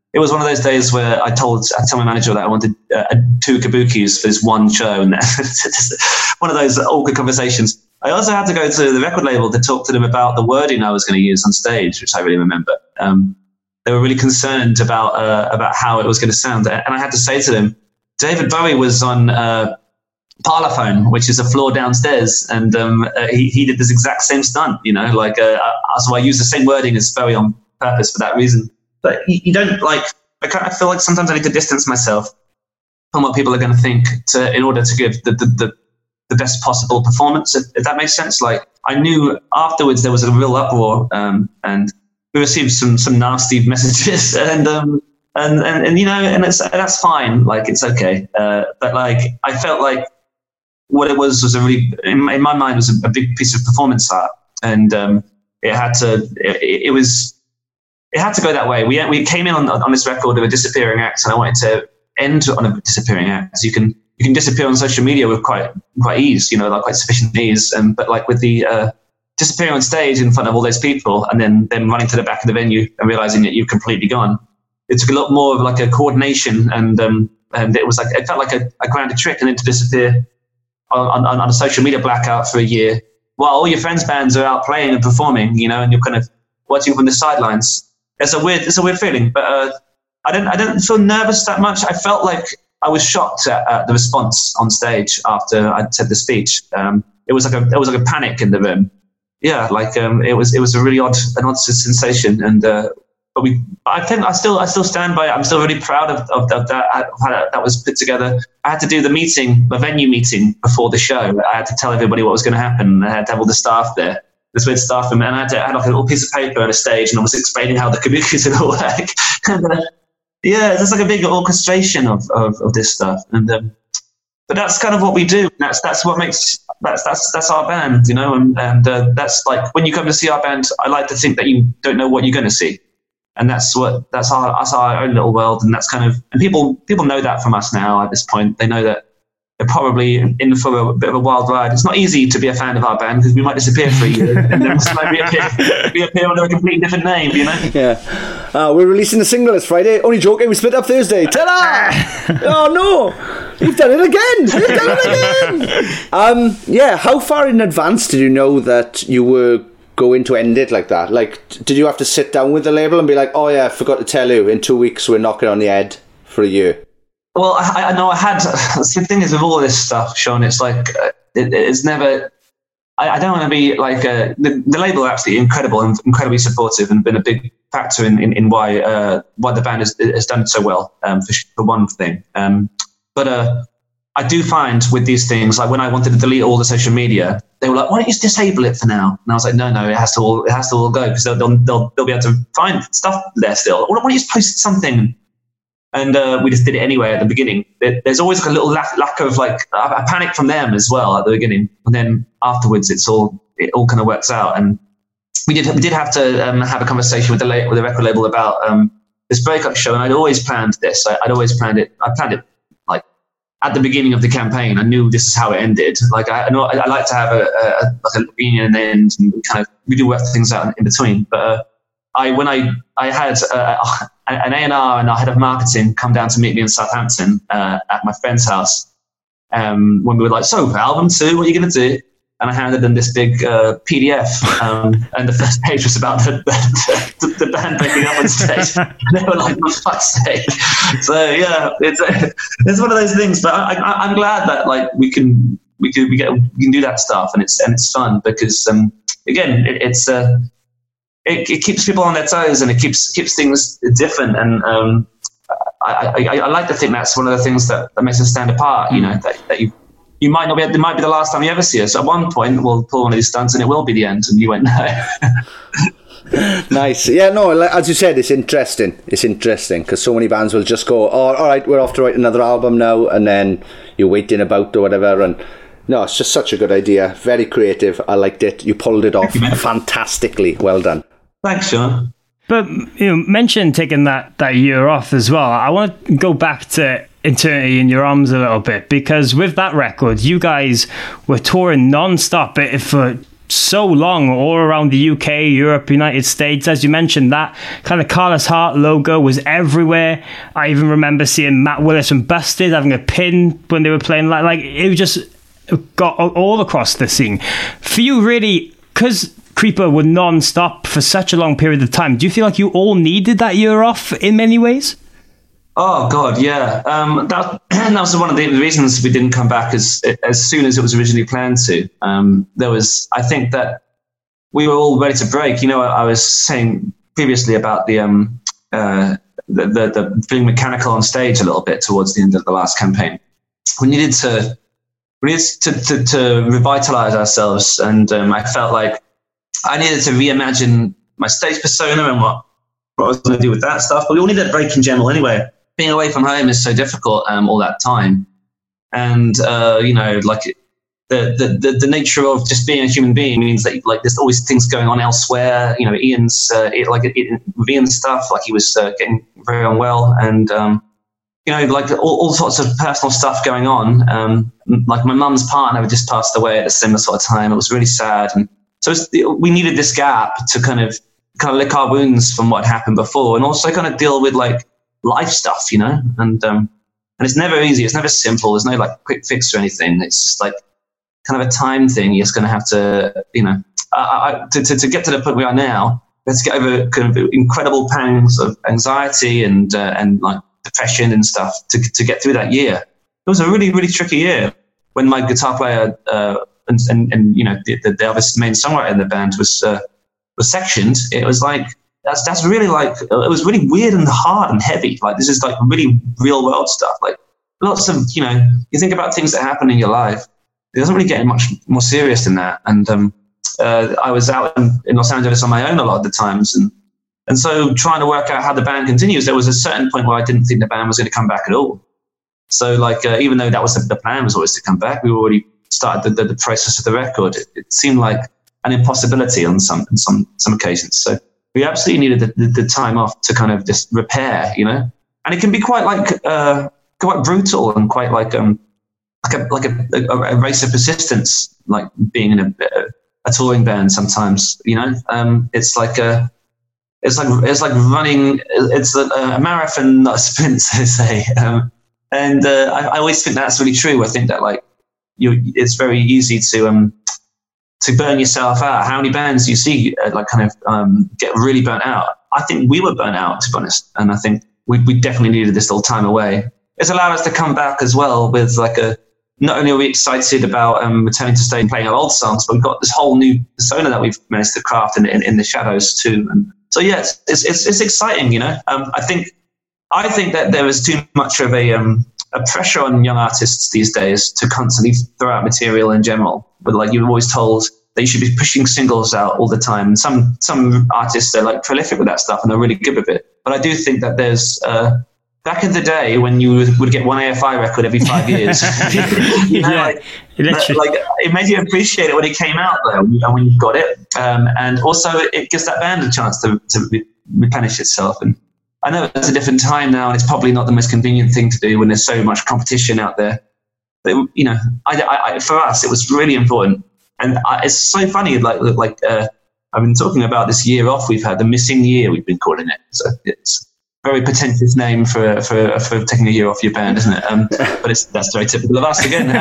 it was one of those days where I told my manager that I wanted 2 kabukis for this one show, and one of those awkward conversations. I also had to go to the record label to talk to them about the wording I was going to use on stage, which I really remember. They were really concerned about how it was going to sound, and I had to say to them, David Bowie was on Parlophone, which is a floor downstairs, and he did this exact same stunt, you know, like so I used the same wording as Bowie on purpose for that reason. But you don't like. I feel like sometimes I need to distance myself from what people are going to think in order to give the best possible performance. If that makes sense. Like I knew afterwards there was a real uproar, and we received some nasty messages, and you know, and that's fine. Like it's okay. But like I felt like what it was a really, in my mind, was a big piece of performance art, and it had to go that way. We came in on this record of a disappearing act, and I wanted to end on a disappearing act. So you can disappear on social media with quite ease, you know, like quite sufficient ease. But like with the disappearing on stage in front of all those people, and then running to the back of the venue and realizing that you've completely gone, it took a lot more of like a coordination, and it was like it felt like a grounded trick, and then to disappear on a social media blackout for a year while all your friends' bands are out playing and performing, you know, and you're kind of watching from the sidelines. It's a weird feeling, but I didn't feel nervous that much. I felt like I was shocked at the response on stage after I'd said the speech. It was like a panic in the room. Yeah, like it was a really odd sensation, and but I think I still stand by it. I'm still really proud of that, how that was put together. I had to do the venue meeting before the show. I had to tell everybody what was going to happen. I had to have all the staff there. This weird staff, and I had like a little piece of paper on a stage, and I was explaining how the kabukis would all work. And, yeah, it's like a big orchestration of this stuff, and but that's kind of what we do. That's what makes that's our band, you know, and that's like when you come to see our band, I like to think that you don't know what you're going to see, and that's our own little world, and that's kind of, and people know that from us now at this point. They know that they're probably in for a bit of a wild ride. It's not easy to be a fan of our band because we might disappear for a year and then reappear under a completely different name, you know? Yeah. We're releasing a single this Friday. Only joking, we split up Thursday. Ta-da! Oh no! You've done it again! Yeah, how far in advance did you know that you were going to end it like that? Like, did you have to sit down with the label and be like, oh yeah, I forgot to tell you, in 2 weeks we're knocking on the head for a year? Well, I know I had. The thing is with all this stuff, Sean, it's like it's never. I don't want to be like the label are absolutely incredible and incredibly supportive, and been a big factor in why the band has done so well, for one thing. But I do find with these things, like when I wanted to delete all the social media, they were like, "Why don't you just disable it for now?" And I was like, "No, it has to all go because they'll be able to find stuff there still. Why don't you just post something?" And we just did it anyway at the beginning. There's always like a little lack of like a panic from them as well at the beginning, and then afterwards it all kind of works out. And we did have to have a conversation with the record label about this breakup show. And I'd always planned this. I'd always planned it. I planned it like at the beginning of the campaign. I knew this is how it ended. Like I like to have a beginning and end, and we do work things out in between. But when I had an A&R and our head of marketing come down to meet me in Southampton at my friend's house when we were like, so for album 2, what are you going to do? And I handed them this big PDF, and the first page was about the band breaking up on stage. And they were like, for fuck's sake. So yeah, it's one of those things. But I'm glad that like we can do that stuff, and it's fun because again it keeps people on their toes, and it keeps things different. And I like to think that's one of the things that makes us stand apart. You know, that you might not be. It might be the last time you ever see us. At one point, we'll pull one of these stunts, and it will be the end. And you won't know. Nice. Yeah. No. As you said, it's interesting. It's interesting because so many bands will just go, "Oh, all right, we're off to write another album now," and then you're waiting about or whatever. And no, it's just such a good idea. Very creative. I liked it. You pulled it off fantastically. Well done. Thanks, Sean. But you mentioned taking that year off as well. I want to go back to Eternity in Your Arms a little bit, because with that record, you guys were touring non-stop for so long, all around the UK, Europe, United States. As you mentioned, that kind of Carlos Hart logo was everywhere. I even remember seeing Matt Willis from Busted having a pin when they were playing. Like it just got all across the scene. For you, really, because Creeper were non-stop for such a long period of time, do you feel like you all needed that year off in many ways? Oh God, yeah. That was one of the reasons we didn't come back as soon as it was originally planned to. I think that we were all ready to break. You know, I was saying previously about the being mechanical on stage a little bit towards the end of the last campaign. We needed to revitalize ourselves, and I felt like I needed to reimagine my stage persona and what I was going to do with that stuff. But we all needed a break in general anyway. Being away from home is so difficult all that time, and like the nature of just being a human being means that like there's always things going on elsewhere. You know, Ian's stuff, like he was getting very unwell, and like all sorts of personal stuff going on. Like my mum's partner had just passed away at a similar sort of time. It was really sad, and so we needed this gap to kind of lick our wounds from what happened before, and also kind of deal with like life stuff, and it's never easy. It's never simple. There's no like quick fix or anything. It's just like kind of a time thing. You're just going to have to, to get to the point we are now. Let's get over kind of incredible pangs of anxiety and like depression and stuff to get through that year. It was a really, really tricky year when my guitar player and the other main songwriter in the band was sectioned. It was like. That's really like, it was really weird and hard and heavy. Like this is like really real world stuff. Like lots of, you think about things that happen in your life. It doesn't really get much more serious than that. And I was out in Los Angeles on my own a lot of the times. And so trying to work out how the band continues, there was a certain point where I didn't think the band was going to come back at all. So like, even though that was the plan was always to come back, we already started the process of the record. It seemed like an impossibility on some occasions. So we absolutely needed the time off to kind of just repair, and it can be quite like quite brutal and quite like a race of persistence, like being in a touring band sometimes. It's like running. It's a marathon, not a sprint, so to say. I always think that's really true. I think that like it's very easy to burn yourself out. How many bands do you see get really burnt out? I think we were burnt out, to be honest, and I think we definitely needed this little time away. It's allowed us to come back as well with like not only are we excited about returning to stage and playing our old songs, but we've got this whole new persona that we've managed to craft in the shadows too. And so yeah, it's exciting, I think that there is too much of a pressure on young artists these days to constantly throw out material in general. But like you're always told that you should be pushing singles out all the time. And some artists are like prolific with that stuff and they're really good with it. But I do think that there's back in the day when you would get one AFI record every 5 years, it made you appreciate it when it came out though, when you got it. And also it gives that band a chance to replenish itself. And I know it's a different time now, and it's probably not the most convenient thing to do when there's so much competition out there. But for us, it was really important, and it's so funny. Like I've been talking about this year off we've had, the missing year we've been calling it. So it's a very pretentious name for taking a year off your band, isn't it? But that's very typical of us again.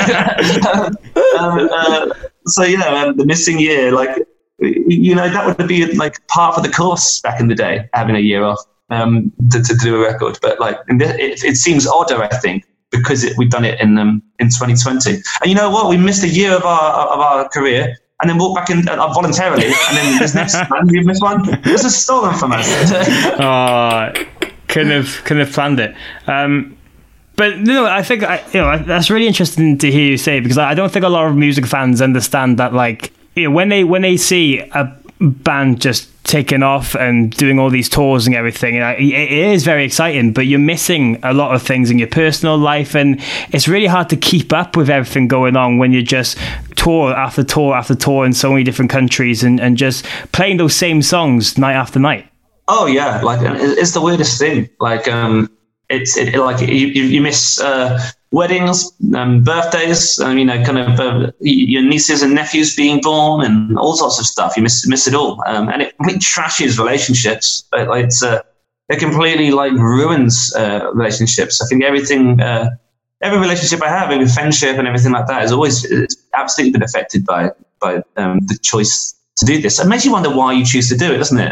The missing year, like that would be like part of the course back in the day, having a year off. To do a record, but like it seems odder, I think, because we've done it in 2020. And you know what? We missed a year of our career, and then walked back in voluntarily, and then this next one, we missed one. This is stolen from us. Couldn't have planned it. But I think that's really interesting to hear you say, because I don't think a lot of music fans understand that, like, when they see a band just taking off and doing all these tours and everything, it is very exciting, but you're missing a lot of things in your personal life, and it's really hard to keep up with everything going on when you just tour after tour after tour in so many different countries and just playing those same songs night after night. Oh yeah, like it's the weirdest thing. Like you miss weddings, birthdays, kind of your nieces and nephews being born, and all sorts of stuff. You miss it all, and it completely trashes relationships. It completely ruins relationships. I think every relationship I have, every friendship and everything like that, it's absolutely been affected by the choice to do this. It makes you wonder why you choose to do it, doesn't it?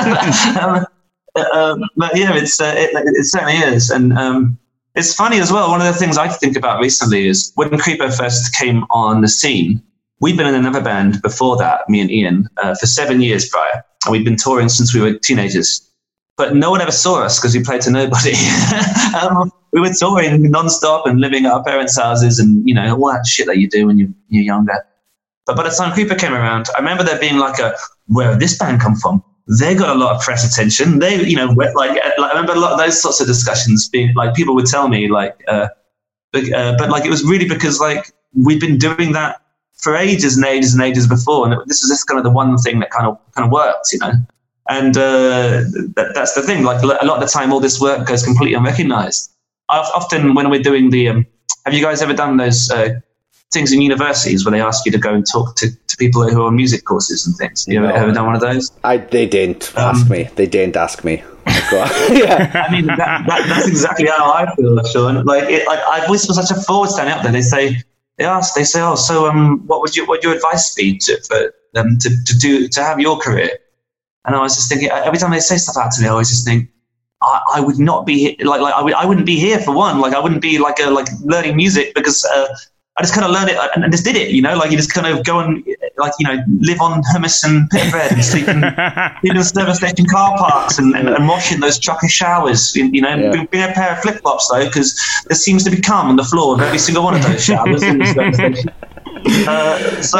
But yeah, it certainly is, and. It's funny as well. One of the things I think about recently is when Creeper first came on the scene, we'd been in another band before that, me and Ian, for 7 years prior. And we'd been touring since we were teenagers. But no one ever saw us because we played to nobody. We were touring non-stop and living at our parents' houses and, all that shit that you do when you're younger. But by the time Creeper came around, I remember there being where did this band come from? They got a lot of press attention. They, I remember a lot of those sorts of discussions being people would tell me but it was really because we'd been doing that for ages and ages and ages before, and this is just kind of the one thing that kind of works, And that's the thing. A lot of the time, all this work goes completely unrecognized. Often when we're doing have you guys ever done those things in universities where they ask you to go and talk to people who are on music courses and things? You ever done one of those? They didn't ask me. They didn't ask me. Yeah. I mean, that's exactly how I feel, Sean. I've always been such a forward standing up there. They say, oh, so what would your advice be to have your career? And I was just thinking, every time they say stuff out to me, I always just think, I would not be I wouldn't be here for one. I wouldn't be learning music because I just kind of learned it and just did it, you just kind of go and live on hummus and pita bread and sleep in service station car parks and wash in those chocolate showers, bring a pair of flip-flops though, because there seems to be cum on the floor of every single one of those showers in the service station. That's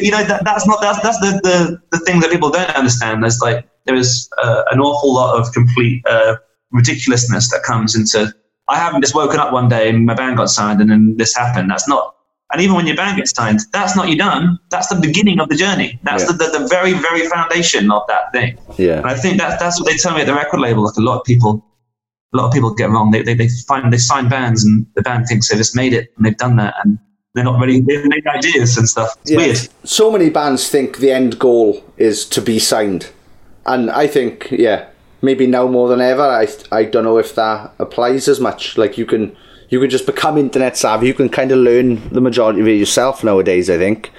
the thing that people don't understand. There is an awful lot of complete ridiculousness that comes into. I haven't just woken up one day and my band got signed and then this happened. That's not. And even when your band gets signed, that's not you done. That's the beginning of the journey. That's the very, very foundation of that thing. Yeah. And I think that's what they tell me at the record label. A lot of people get wrong. They sign bands and the band thinks they just made it and they've done that and they're not ready. They make ideas and stuff. It's weird. So many bands think the end goal is to be signed, and I think maybe now more than ever. I don't know if that applies as much. You can just become internet savvy. You can kind of learn the majority of it yourself nowadays, I think.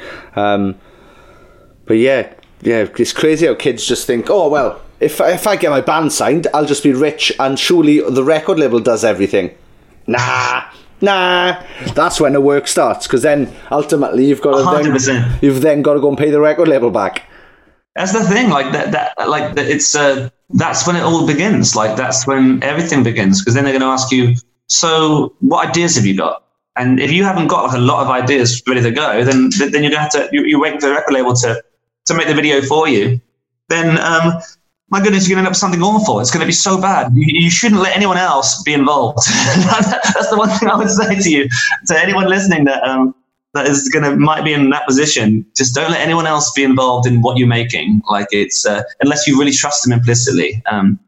But yeah, it's crazy how kids just think, oh, well, if I get my band signed, I'll just be rich and surely the record label does everything. Nah. That's when the work starts, because then ultimately you've got to 100%. You've then got to go and pay the record label back. That's the thing, it's that's when it all begins. That's when everything begins, because then they're going to ask you, so what ideas have you got? And if you haven't got a lot of ideas ready to go, then you're going to have to, you're waiting for the record label to make the video for you. Then, my goodness, you're going to end up with something awful. It's going to be so bad. You shouldn't let anyone else be involved. That's the one thing I would say to you, to anyone listening that might be in that position. Just don't let anyone else be involved in what you're making. Unless you really trust them implicitly.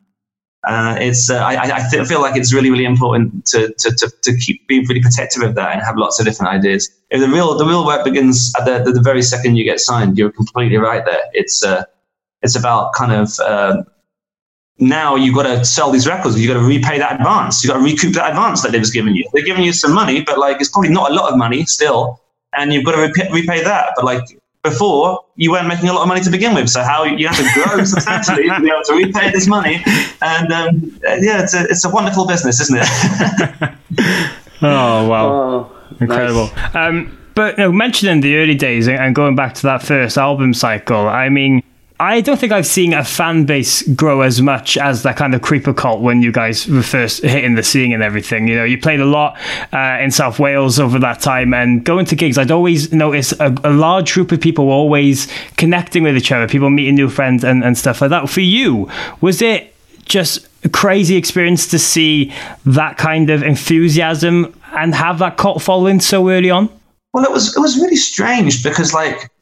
I feel like it's really, really important to keep being really protective of that and have lots of different ideas. If the real work begins at the very second you get signed, you're completely right there. It's about kind of now you've got to sell these records. You've got to repay that advance. You've got to recoup that advance that they've just given you. They're giving you some money, but it's probably not a lot of money still, and you've got to repay that. But before, you weren't making a lot of money to begin with, so how you have to grow substantially to be able to repay this money. And it's a wonderful business, isn't it? Oh wow, incredible. Nice. But mentioning the early days and going back to that first album cycle, I mean, I don't think I've seen a fan base grow as much as that kind of Creeper cult when you guys were first hitting the scene and everything. You played a lot in South Wales over that time, and going to gigs, I'd always notice a large group of people were always connecting with each other, people meeting new friends and stuff like that. For you, was it just a crazy experience to see that kind of enthusiasm and have that cult following so early on? Well, it was really strange because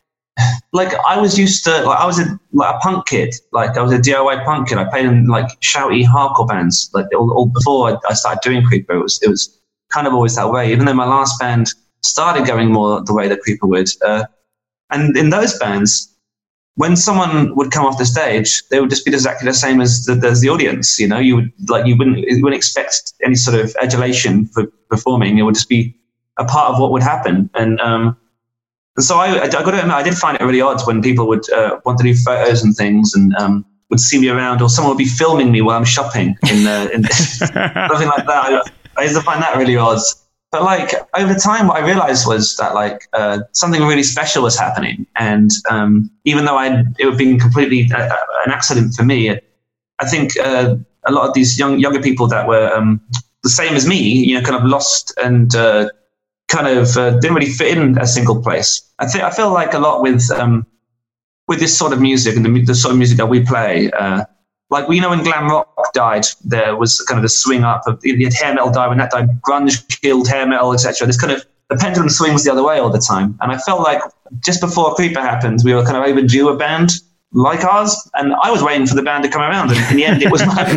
I was used to, I was a punk kid. I was a DIY punk kid. I played in shouty hardcore bands. All before I started doing Creeper, it was kind of always that way, even though my last band started going more the way that Creeper would. And in those bands, when someone would come off the stage, they would just be exactly the same as the audience. You know, you wouldn't expect any sort of adulation for performing. It would just be a part of what would happen. And so I got to admit, I did find it really odd when people would want to do photos and things, and would see me around, or someone would be filming me while I'm shopping in something like that. I used to find that really odd. But like over time, what I realized was that like something really special was happening, and even though it had been completely an accident for me, I think a lot of these younger people that were the same as me, you know, kind of lost and kind of didn't really fit in a single place. I feel like a lot with this sort of music and the sort of music that we play. Like, you know, when glam rock died, there was kind of the swing up of you had hair metal die. When that died, grunge killed hair metal, etc. This kind of the pendulum swings the other way all the time. And I felt like just before Creeper happened, we were kind of overdue a band like ours, and I was waiting for the band to come around, and in the end, it was mine.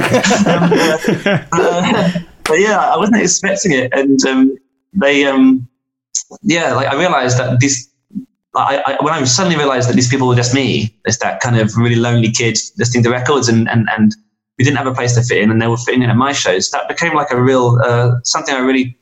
But yeah, I wasn't expecting it, and I realized that this. When I suddenly realized that these people were just me, it's that kind of really lonely kid listening to records, and we didn't have a place to fit in, and they were fitting in at my shows. That became like a real something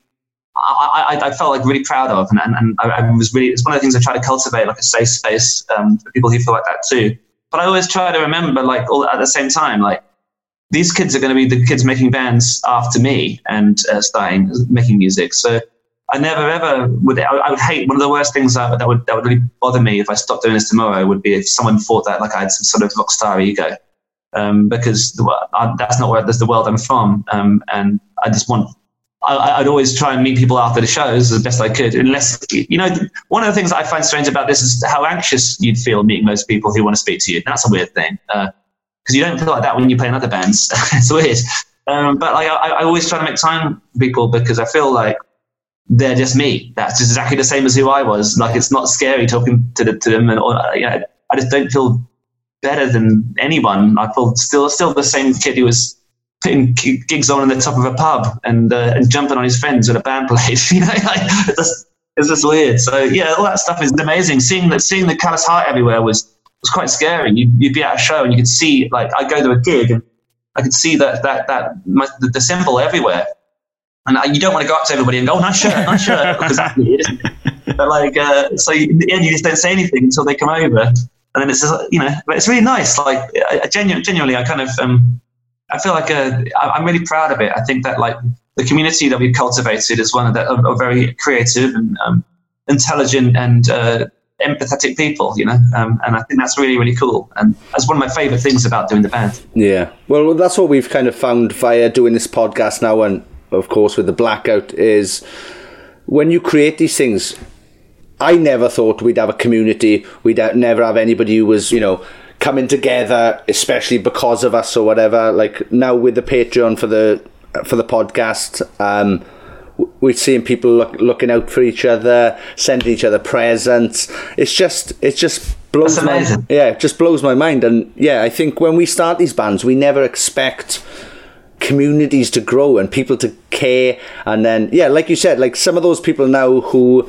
I felt like really proud of, and I was really. It's one of the things I try to cultivate, like a safe space for people who feel like that too. But I always try to remember, like, all at the same time, like these kids are going to be the kids making bands after me and starting making music. So I never ever would. I would hate. One of the worst things that would really bother me if I stopped doing this tomorrow would be if someone thought that like I had some sort of rock star ego, because that's not where there's the world I'm from, and I just want. I'd always try and meet people after the shows as best I could, unless, you know, one of the things that I find strange about this is how anxious you'd feel meeting most people who want to speak to you. That's a weird thing, because you don't feel like that when you play in other bands. It's weird, but like I always try to make time for people because I feel like they're just me. That's just exactly the same as who I was. Like, it's not scary talking to them, and you know, I just don't feel better than anyone. I feel still the same kid who was putting gigs on the top of a pub and jumping on his friends when a band played. You know, like, it's just weird. So yeah, all that stuff is amazing. Seeing the Callous Heart everywhere was quite scary. You'd be at a show and you could see, like, I'd go to a gig and I could see the symbol everywhere. And you don't want to go up to everybody and go, "Oh, nice shirt," because that's weird, isn't it? But like, so in the end, you just don't say anything until they come over, and then it's just, you know, but it's really nice. Like, genuinely, I kind of, I feel like I'm really proud of it. I think that like the community that we've cultivated is one of very creative and intelligent and empathetic people, you know, and I think that's really, really cool. And that's one of my favorite things about doing the band. Yeah, well, that's what we've kind of found via doing this podcast now, and of course with the Blackout, is when you create these things, I never thought we'd have a community. We'd never have anybody who was, you know, coming together, especially because of us or whatever. Like now with the Patreon for the podcast, we're seeing people looking out for each other, sending each other presents. It just blows That's amazing. It just blows my mind. And yeah, I think when we start these bands, we never expect communities to grow and people to care. And then, yeah, like you said, like some of those people now who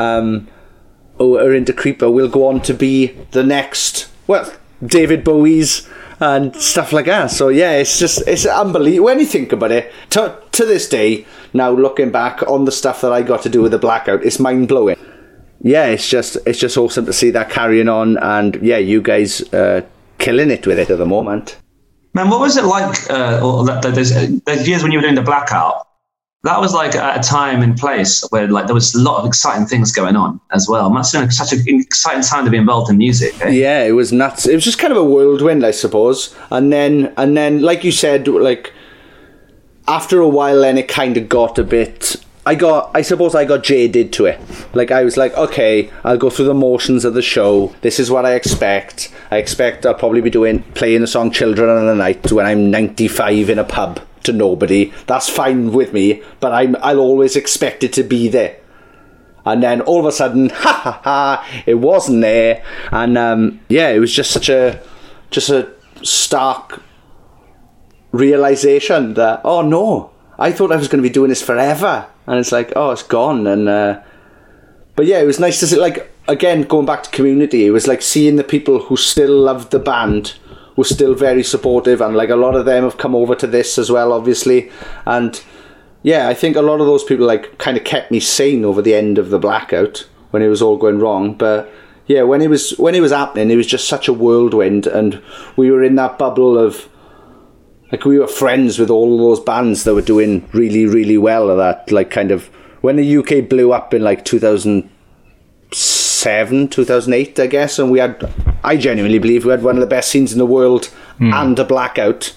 are into Creeper will go on to be the next, well, David Bowie's and stuff like that. So yeah, it's unbelievable when you think about it. To this day, now looking back on the stuff that I got to do with the Blackout, it's mind blowing. Yeah, it's just awesome to see that carrying on, and yeah, you guys killing it with it at the moment. Man, what was it like? Those years when you were doing the Blackout, that was like at a time and place where like there was a lot of exciting things going on as well. It must have been such an exciting time to be involved in music. Eh? Yeah, it was nuts. It was just kind of a whirlwind, I suppose. And then, like you said, like after a while, then it kind of got a bit. I suppose I got jaded to it. Like I was like, okay, I'll go through the motions of the show. This is what I expect. I expect I'll probably be playing the song "Children of the Night" when I'm 95 in a pub to nobody. That's fine with me, but I'll always expect it to be there. And then all of a sudden, it wasn't there. And yeah, it was just such a stark realization that, oh no, I thought I was going to be doing this forever, and it's like, oh, it's gone. And but yeah, it was nice to see, like, again, going back to community, it was like seeing the people who still loved the band were still very supportive, and like a lot of them have come over to this as well, obviously. And yeah, I think a lot of those people like kind of kept me sane over the end of the blackout when it was all going wrong. But yeah, when it was happening, it was just such a whirlwind, and we were in that bubble of, like, we were friends with all of those bands that were doing really, really well at that, like, kind of, when the UK blew up in, like, 2007, 2008, I guess, and I genuinely believe we had one of the best scenes in the world and a blackout.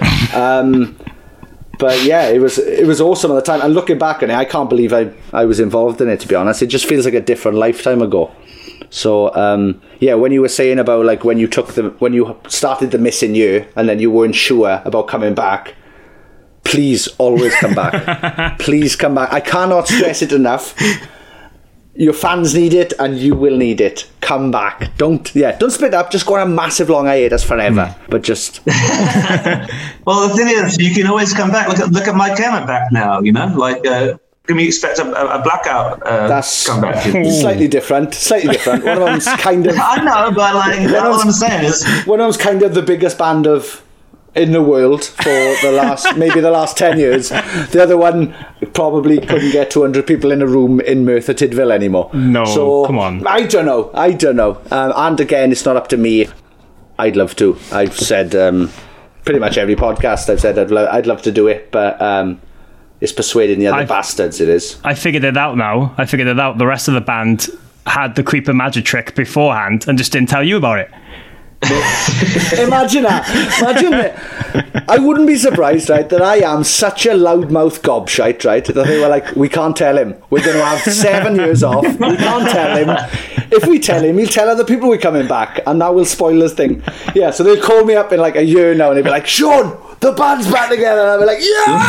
But yeah, it was awesome at the time, and looking back on it, I can't believe I was involved in it, to be honest. It just feels like a different lifetime ago. So yeah, when you were saying about like when you started the missing year and then you weren't sure about coming back, please always come back. Please come back. I cannot stress it enough. Your fans need it, and you will need it. Come back. Don't split up. Just go on a massive long hiatus forever. But just. Well, the thing is, you can always come back. Look at Mike Emmett back now. You know, like. Can we expect a blackout comeback? Slightly different. One of them's kind of... I know, but like, what I'm saying is... One of them's kind of the biggest band in the world for the last 10 years. The other one probably couldn't get 200 people in a room in Merthyr Tydfil anymore. No, so, come on. I don't know. And again, it's not up to me. I'd love to. I've said pretty much every podcast I've said I'd love to do it, but... it's persuading the other bastards, it is. I figured it out now. The rest of the band had the Creeper magic trick beforehand and just didn't tell you about it. Imagine it. I wouldn't be surprised, right, that I am such a loudmouth gobshite, right, that they were like, we can't tell him. We're going to have 7 years off. We can't tell him. If we tell him, he'll tell other people we're coming back, and that will spoil his thing. Yeah, so they'll call me up in like a year now, and they'll be like, Sean, the band's back together, and I'll be like,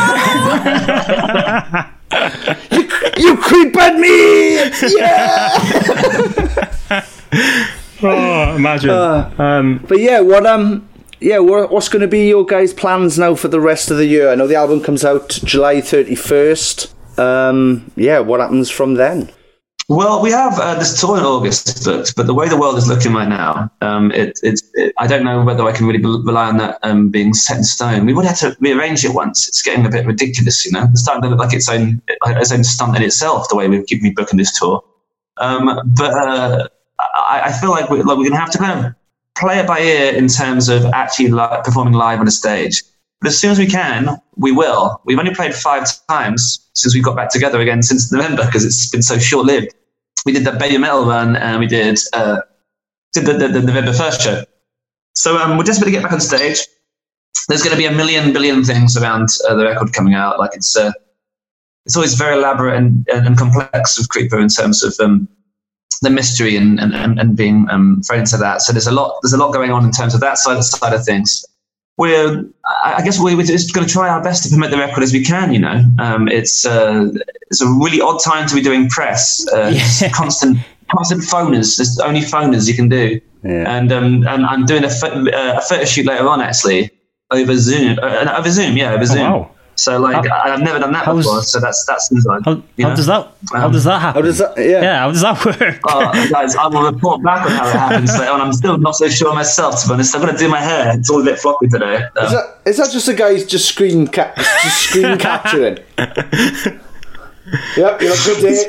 yeah! you creeped me! Yeah! Oh, imagine. But yeah, what's going to be your guys' plans now for the rest of the year? I know the album comes out July 31st. What happens from then? Well, we have this tour in August booked, but the way the world is looking right now, I don't know whether I can really rely on that being set in stone. We would have to rearrange it once. It's getting a bit ridiculous, you know. It's starting to look like its own stunt in itself, the way we keep rebooking this tour. I feel like we're going to have to kind of play it by ear in terms of actually performing live on a stage. But as soon as we can, we will. We've only played 5 times since we got back together again since November, because it's been so short-lived. We did the Baby Metal run, and we did the November 1st show. So we're desperate to get back on stage. There's going to be a billion things around the record coming out. Like it's always very elaborate and complex with Creeper in terms of the mystery and being thrown into that. So there's a lot going on in terms of that side of things. I guess we're just going to try our best to promote the record as we can, you know. It's a really odd time to be doing press. Constant phoners. There's only phoners you can do. Yeah. And I'm doing a photo shoot later on, actually, over Zoom. Over Zoom. Wow. So I've never done that before. So that's inside. How does that happen? How does that work? Guys, I will report back on how it happens later on. I'm still not so sure myself, to be honest. I've got to do my hair. It's all a bit floppy today. Is that just the guys just screen capturing? Yep, you look good there.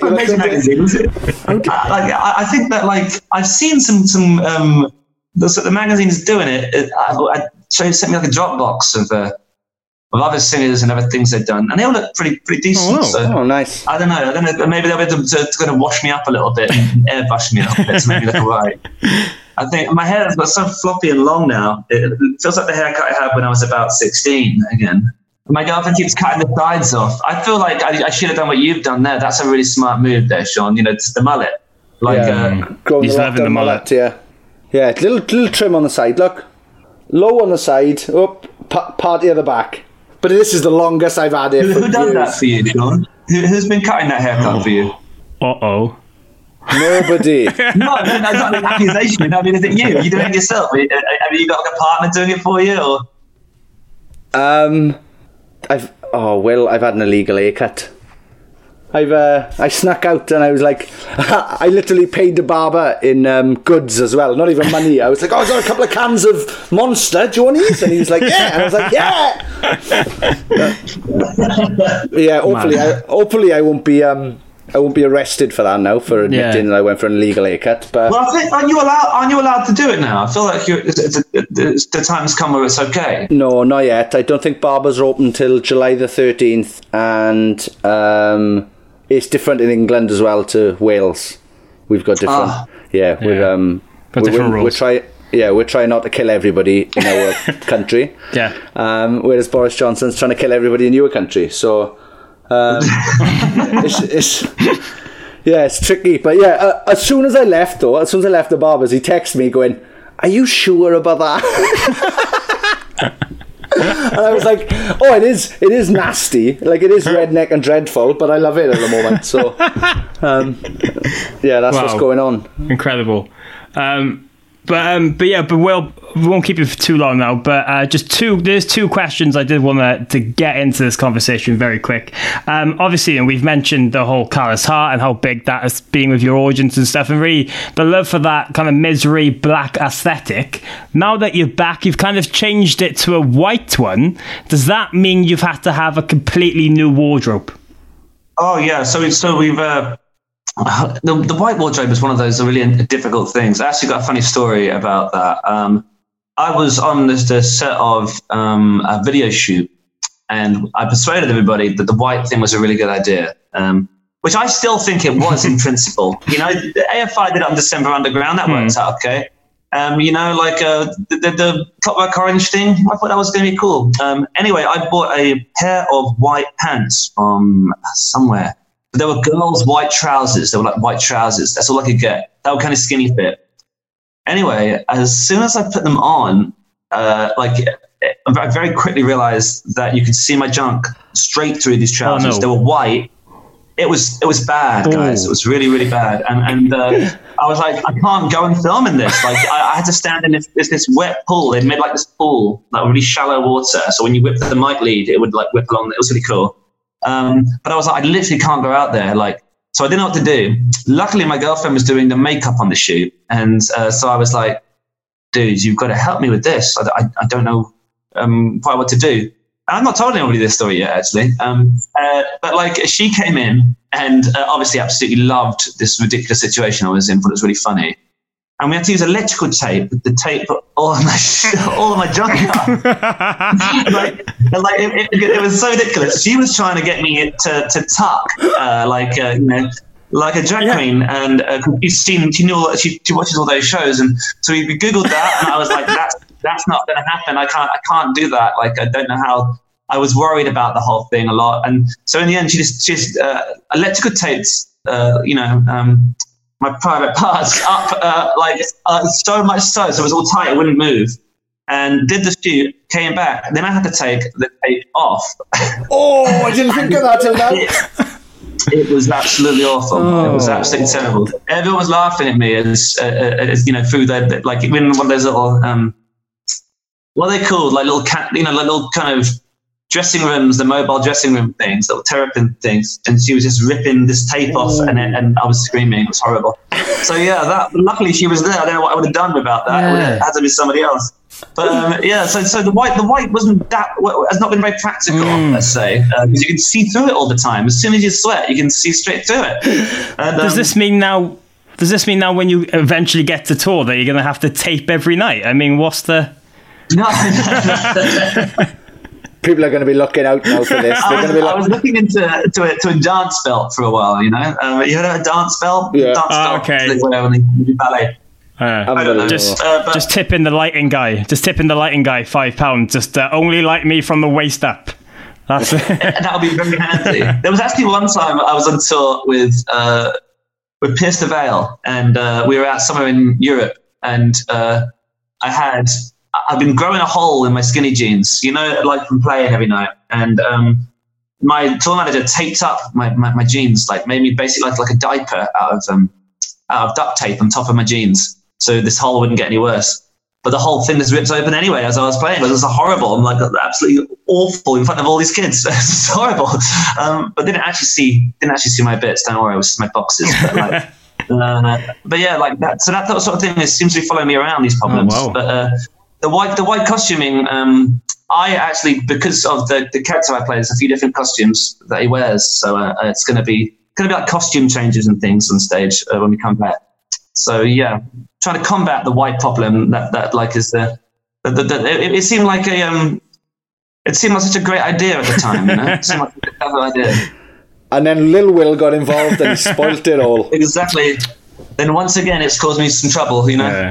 I think that I've seen some the magazines doing it. Sent me like a Dropbox of other singers and other things they've done, and they all look pretty decent. Oh, nice. I don't know. Maybe they'll be able to kind of wash me up a little bit and airbrush me a little bit to make me look alright. I think my hair has got so floppy and long now. It feels like the haircut I had when I was about 16 again. My girlfriend keeps cutting the sides off. I feel like I should have done what you've done there. That's a really smart move there, Sean. You know, just the mullet. He's loving the mullet. Yeah, little trim on the side. Look, low on the side, up, party at the back. But this is the longest I've had it. Who does that for you, Sean? Who's been cutting that haircut for you? Uh-oh. Nobody. No, that's not an accusation. I mean, is it you? Are you doing it yourself? Have you got like a partner doing it for you, or? Will, I've had an illegal haircut. I snuck out and I was like, I literally paid the barber in goods as well, not even money. I was like, I got a couple of cans of Monster, do you want these? And he was like, yeah. And I was like, yeah. Yeah, hopefully I won't be arrested for that now, for admitting that I went for an illegal haircut. But well, I think aren't you allowed to do it now? I feel like the time's come where it's okay. No, not yet. I don't think barbers are open till July the 13th, and it's different in England as well to Wales. We've got different. We're different rules. We're trying not to kill everybody in our country. Yeah. Whereas Boris Johnson's trying to kill everybody in your country. So. It's tricky, but as soon as I left the barbers, he texted me going, "Are you sure about that?" And I was like, "Oh, it is nasty. Like, it is redneck and dreadful, but I love it at the moment." So, that's what's going on. Incredible. But Will, we won't keep you for too long now, but there's two questions I did want to get into this conversation very quick. Obviously, and we've mentioned the whole Callous Heart and how big that has been with your origins and stuff, and really the love for that kind of misery black aesthetic. Now that you're back, you've kind of changed it to a white one. Does that mean you've had to have a completely new wardrobe? Oh, yeah. So we've... The white wardrobe is one of those really difficult things. I actually got a funny story about that. I was on the set of a video shoot, and I persuaded everybody that the white thing was a really good idea, which I still think it was in principle. You know, the AFI did it on December Underground. That worked out okay. The Clockwork Orange thing, I thought that was going to be cool. Anyway, I bought a pair of white pants from somewhere. But there were girls' white trousers. They were like white trousers. That's all I could get. That were kind of skinny fit. Anyway, as soon as I put them on, I very quickly realized that you could see my junk straight through these trousers. Oh, no. They were white. It was bad, guys. It was really, really bad. And I was like, I can't go and film in this. Like, I had to stand in this wet pool. They'd made like this pool, like really shallow water. So when you whipped the mic lead, it would like whip along. It was really cool. But I was like, I literally can't go out there. Like, so I didn't know what to do. Luckily, my girlfriend was doing the makeup on the shoot. And so I was like, dude, you've got to help me with this. I don't know quite what to do. I've not told anybody this story yet, actually. But like, she came in and obviously absolutely loved this ridiculous situation I was in, thought it was really funny. And we had to use electrical tape to tape all of my junk up. It was so ridiculous. She was trying to get me to tuck, like a drag queen, and she watches all those shows, and so we googled that, and I was like, that's not going to happen. I can't do that. Like, I don't know how. I was worried about the whole thing a lot, and so in the end, she just electrical tapes, my private parts up, so much so it was all tight, it wouldn't move. And did the shoot, came back, then I had to take the tape off. Oh, I didn't think of that till now. It was absolutely awful. It was absolutely terrible. Everyone was laughing at me as through their, like, in one of those little, what are they called? Like little little kind of dressing rooms, the mobile dressing room things, little terrapin things, and she was just ripping this tape off, and I was screaming. It was horrible. So luckily she was there. I don't know what I would have done without that. It would have had to be somebody else. But so the white wasn't that, has not been very practical, let's say, because you can see through it all the time. As soon as you sweat, you can see straight through it. And, Does this mean now when you eventually get to tour that you're going to have to tape every night? I mean, what's the? No. People are going to be looking out now for this. I was looking into a dance belt for a while, you know. You heard of a dance belt? Yeah. Dance belt. Okay. When they do ballet. I don't know. Just tipping the lighting guy. £5. Just only light me from the waist up. That's that would be very handy. There was actually one time I was on tour with Pierce the Veil, and we were out somewhere in Europe, and I've been growing a hole in my skinny jeans, you know, like from playing every night. And my tour manager taped up my jeans, like made me basically like a diaper out of duct tape on top of my jeans, so this hole wouldn't get any worse. But the whole thing just ripped open anyway as I was playing. It was horrible. I'm like absolutely awful in front of all these kids. It's horrible. But didn't actually see my bits. Don't worry, it was just my boxes. But, like, but yeah, like that. So that sort of thing seems to be following me around, these problems. Oh, wow. But the white costuming, I actually, because of the character I play, there's a few different costumes that he wears. So it's going to be like costume changes and things on stage when we come back. So yeah, trying to combat the white problem that like is it seemed like it seemed like such a great idea at the time. You know? It seemed like a clever idea. And then Lil Will got involved and spoilt it all. Exactly. Then once again, it's caused me some trouble, you know. Yeah.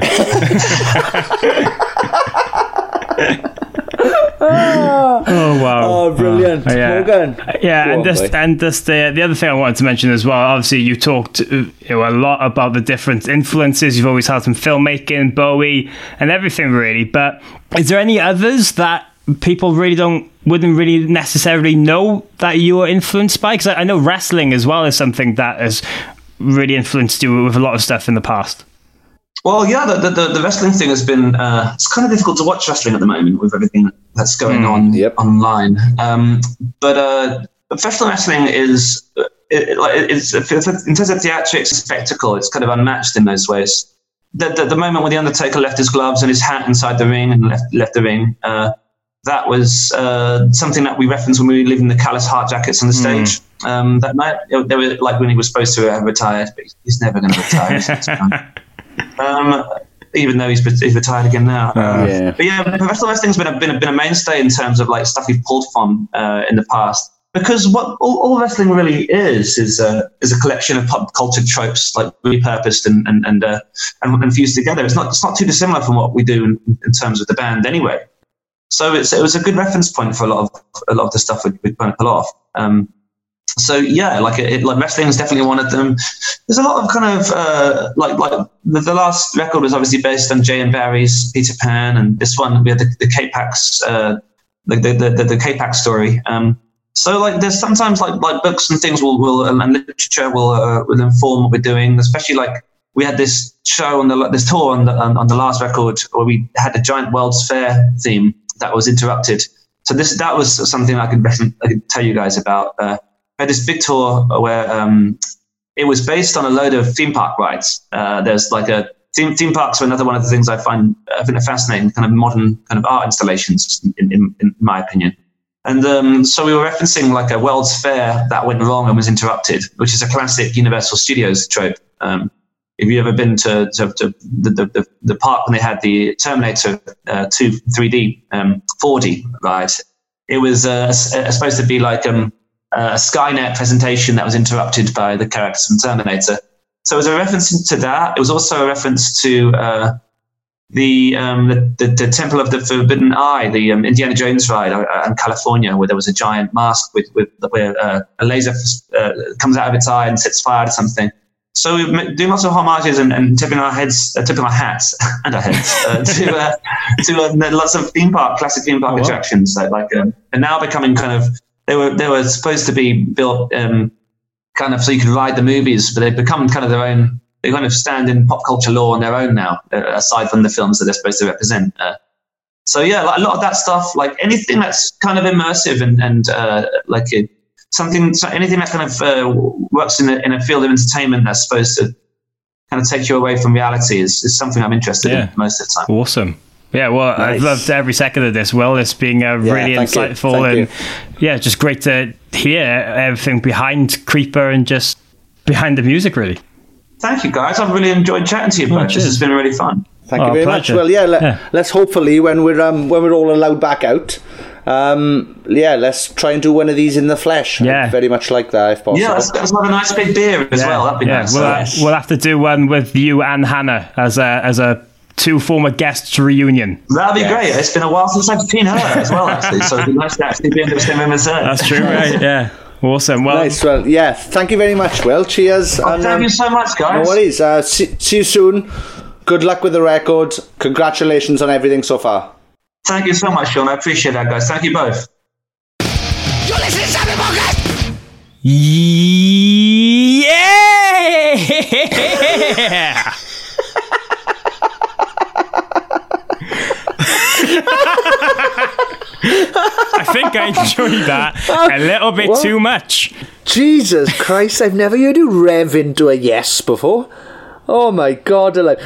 Oh wow! Oh, brilliant, Morgan. Yeah, and the other thing I wanted to mention as well. Obviously, you talked a lot about the different influences. You've always had some filmmaking, Bowie, and everything really. But is there any others that people wouldn't really necessarily know that you were influenced by? Because I know wrestling as well is something that has really influenced you with a lot of stuff in the past. Well, yeah, the wrestling thing has been it's kind of difficult to watch wrestling at the moment with everything that's going on online. But professional wrestling is it's in terms of theatrics, spectacle, it's kind of unmatched in those ways. The moment when the Undertaker left his gloves and his hat inside the ring and left the ring, that was something that we referenced when we were leaving the callous heart jackets on the stage that night. They were like when he was supposed to have retired, but he's never going to retire. Even though he's retired again now. But yeah, professional wrestling's been a mainstay in terms of like stuff we've pulled from in the past. Because what all wrestling really is a collection of pop culture tropes, like repurposed and fused together. It's not too dissimilar from what we do in terms of the band anyway. So it was a good reference point for a lot of the stuff we're trying to pull off. So yeah, like wrestling is definitely one of them. There's a lot of kind of like the last record was obviously based on Jay and Barry's Peter Pan, and this one we had the K-Pax the K-Pax story. So like there's sometimes like books and things will and literature will inform what we're doing. Especially like we had this show on this tour on the last record where we had a giant World's Fair theme that was interrupted. So that was something I could tell you guys about. We had this big tour where it was based on a load of theme park rides. There's like a theme parks are another one of the things I find fascinating, kind of modern kind of art installations, in my opinion. And so we were referencing like a World's Fair that went wrong and was interrupted, which is a classic Universal Studios trope. If you've ever been to the park when they had the Terminator 2 3D 4D ride, it was supposed to be like a Skynet presentation that was interrupted by the characters from Terminator. So it was a reference to that. It was also a reference to the Temple of the Forbidden Eye, the Indiana Jones ride in California, where there was a giant mask where a laser comes out of its eye and sets fire to something. So we're doing lots of homages and tipping our hats and our heads to lots of classic theme park attractions that are now becoming kind of. They were supposed to be built kind of so you could ride the movies, but they've become kind of their own. They kind of stand in pop culture lore on their own now, aside from the films that they're supposed to represent. So yeah, like a lot of that stuff, like anything that's kind of immersive and anything that kind of works in a field of entertainment that's supposed to kind of take you away from reality is something I'm interested in most of the time. Awesome. Yeah, well, nice. I've loved every second of this, Will. It's been really insightful and just great to hear everything behind Creeper and just behind the music, really. Thank you, guys. I've really enjoyed chatting to you both. This has been really fun. Thank you very much. Well, let's hopefully when we're all allowed back out, let's try and do one of these in the flesh. I'd very much like that if possible. Yeah, let's have a nice big beer as well. That'd be nice. We'll have to do one with you and Hannah as a two former guests reunion. That'd be great. It's been a while since I've seen her as well, actually. So it'd be nice to actually be in the same room as her. That's true, right? Yeah. Awesome. Well, nice. Well, thank you very much, Will. Cheers. Thank you so much, guys. No worries. See you soon. Good luck with the record. Congratulations on everything so far. Thank you so much, Sean. I appreciate that, guys. Thank you both. You're listening to Sammy Podcast. Yeah. I think I enjoyed that a little bit too much. Jesus Christ, I've never heard you rev into a yes before. Oh my God, I'm like,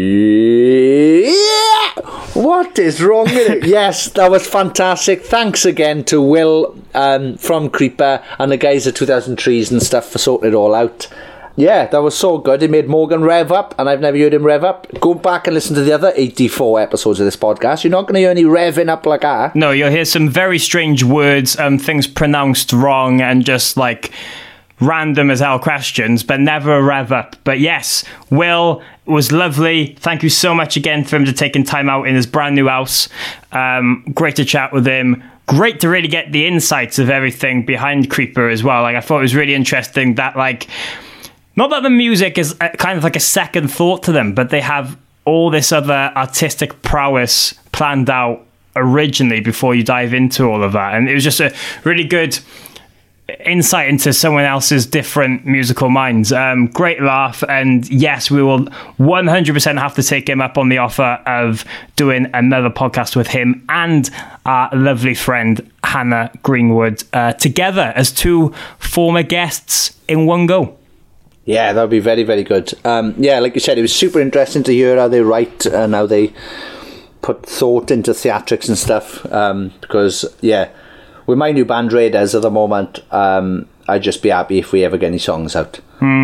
yeah! What is wrong with it? Yes, that was fantastic. Thanks again to Will from Creeper and the guys at 2000 Trees and stuff for sorting it all out. Yeah, that was so good. It made Morgan rev up, and I've never heard him rev up. Go back and listen to the other 84 episodes of this podcast. You're not going to hear any revving up like that. No, you'll hear some very strange words, things pronounced wrong, and just like random as hell questions, but never a rev up. But yes, Will was lovely. Thank you so much again for him to taking time out in his brand new house. Great to chat with him. Great to really get the insights of everything behind Creeper as well. Like, I thought it was really interesting that, like, not that the music is kind of like a second thought to them, but they have all this other artistic prowess planned out originally before you dive into all of that. And it was just a really good insight into someone else's different musical minds. Great laugh. And yes, we will 100% have to take him up on the offer of doing another podcast with him and our lovely friend Hannah Greenwood together as two former guests in one go. Yeah, that would be very, very good. Yeah, like you said, it was super interesting to hear how they write and how they put thought into theatrics and stuff. Because, yeah, with my new band Raiders at the moment, I'd just be happy if we ever get any songs out.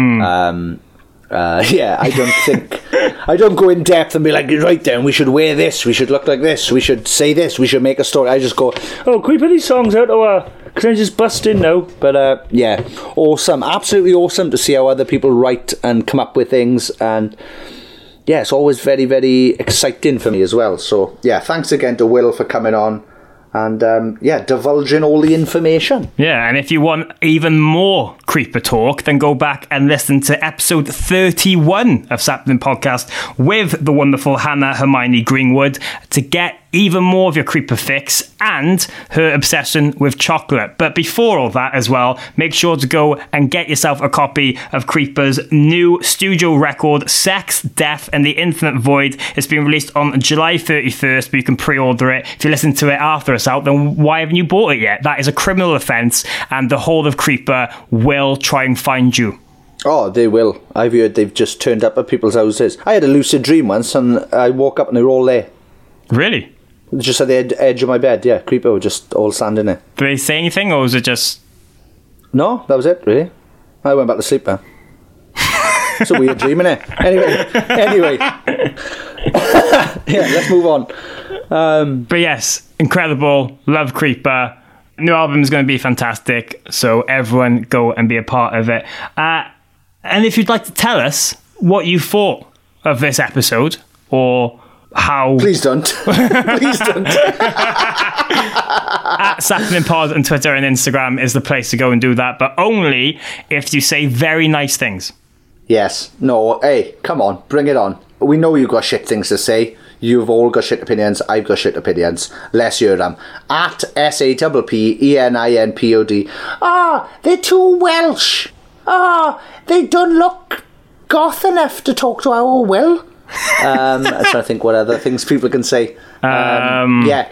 Yeah, I don't go in depth and be like, right then, we should wear this, we should look like this, we should say this, we should make a story. I just go, oh, can we put these songs out, or can I just bust in now? But yeah, awesome, absolutely awesome to see how other people write and come up with things. And yeah, it's always very, very exciting for me as well. So yeah, thanks again to Will for coming on and yeah, divulging all the information. Yeah, and if you want even more Creeper talk, then go back and listen to episode 31 of Sapling Podcast with the wonderful Hannah Hermione Greenwood to get even more of your Creeper fix and her obsession with chocolate. But before all that as well, make sure to go and get yourself a copy of Creeper's new studio record, Sex, Death and the Infinite Void. It's been released on July 31st, but you can pre-order it. If you listen to it after it's out, then why haven't you bought it yet? That is a criminal offence, and the whole of Creeper will try and find you. Oh, they will. I've heard they've just turned up at people's houses. I had a lucid dream once, and I woke up and they were all there. Really? Just at the edge of my bed, yeah. Creeper were just all standing there. Did they say anything, or was it just... No, that was it, really. I went back to sleep, man. It's a weird dream, innit? Anyway. Yeah, let's move on. But yes, incredible. Love Creeper. New album is going to be fantastic, so everyone go and be a part of it. And if you'd like to tell us what you thought of this episode, or how... Please don't. Please don't. At Sapling Pod on Twitter and Instagram is the place to go and do that, but only if you say very nice things. Yes. No, hey, come on, bring it on. We know you've got shit things to say. You've all got shit opinions. I've got shit opinions. Let's hear them. At SAPPENINPOD. They're too Welsh. They don't look goth enough to talk to our Will. I'm trying to think what other things people can say. Yeah.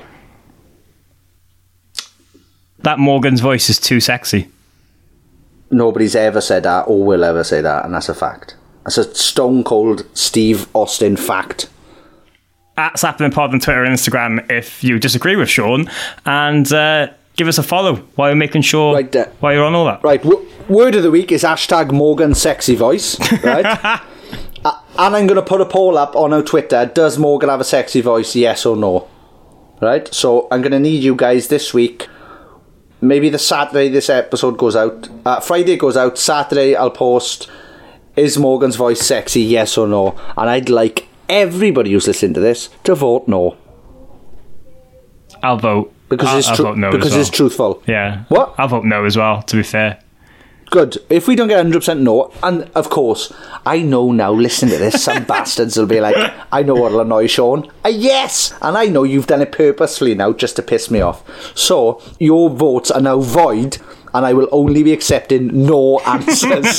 That Morgan's voice is too sexy. Nobody's ever said that or will ever say that, and that's a fact. That's a stone cold Steve Austin fact. At Sapling Pod on Twitter and Instagram if you disagree with Sean, and give us a follow while you're making sure, while you're on all that. Right, word of the week is hashtag Morgan sexy voice, right? And I'm going to put a poll up on our Twitter. Does Morgan have a sexy voice, yes or no? Right, so I'm going to need you guys this week. Maybe the Saturday this episode goes out. Friday goes out. Saturday I'll post, is Morgan's voice sexy, yes or no? And I'd like everybody who's listening to this to vote no. I'll vote. Because I'll vote no because as well. It's truthful. Yeah. What? I'll vote no as well, to be fair. Good. If we don't get 100% no, and of course, I know now, listen to this, some bastards will be like, I know what'll annoy Sean. Yes! And I know you've done it purposefully now just to piss me off. So, your votes are now void, and I will only be accepting no answers.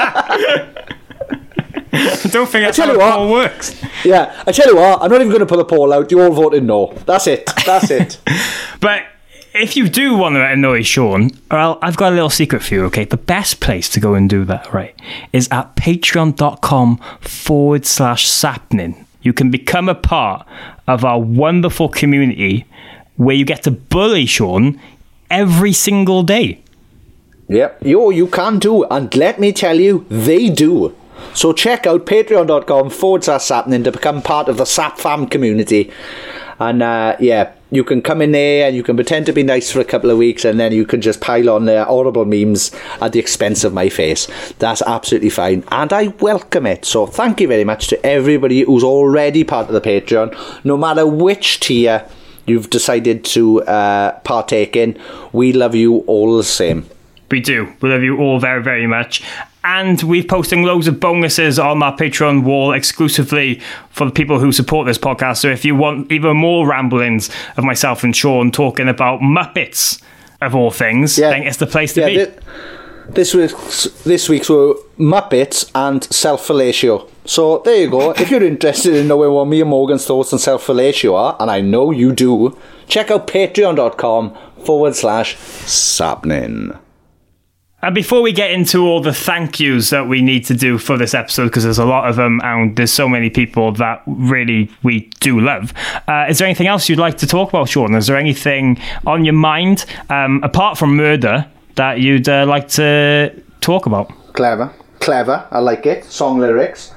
I don't think that's how the poll works. Yeah, I tell you what, I'm not even going to put a poll out. You all voted no. That's it. But if you do want to annoy Sean, well, I've got a little secret for you, okay? The best place to go and do that, right, is at patreon.com/sapnin. You can become a part of our wonderful community where you get to bully Sean every single day. Yep, you can do, and let me tell you, they do. So check out patreon.com/sapnin to become part of the Sap Fam community. And you can come in there and you can pretend to be nice for a couple of weeks, and then you can just pile on horrible memes at the expense of my face. That's absolutely fine, and I welcome it. So thank you very much to everybody who's already part of the Patreon. No matter which tier you've decided to partake in, we love you all the same. We do. We love you all very, very much. And we're posting loads of bonuses on our Patreon wall exclusively for the people who support this podcast. So if you want even more ramblings of myself and Sean talking about Muppets, of all things, then it's the place to be. This week's were Muppets and self-fellatio. So there you go. If you're interested in knowing what me and Morgan's thoughts on self-fellatio are, and I know you do, check out patreon.com/sapnin. And before we get into all the thank yous that we need to do for this episode, because there's a lot of them and there's so many people that really we do love, is there anything else you'd like to talk about, Sean? Is there anything on your mind, apart from murder, that you'd like to talk about? Clever. I like it. Song lyrics.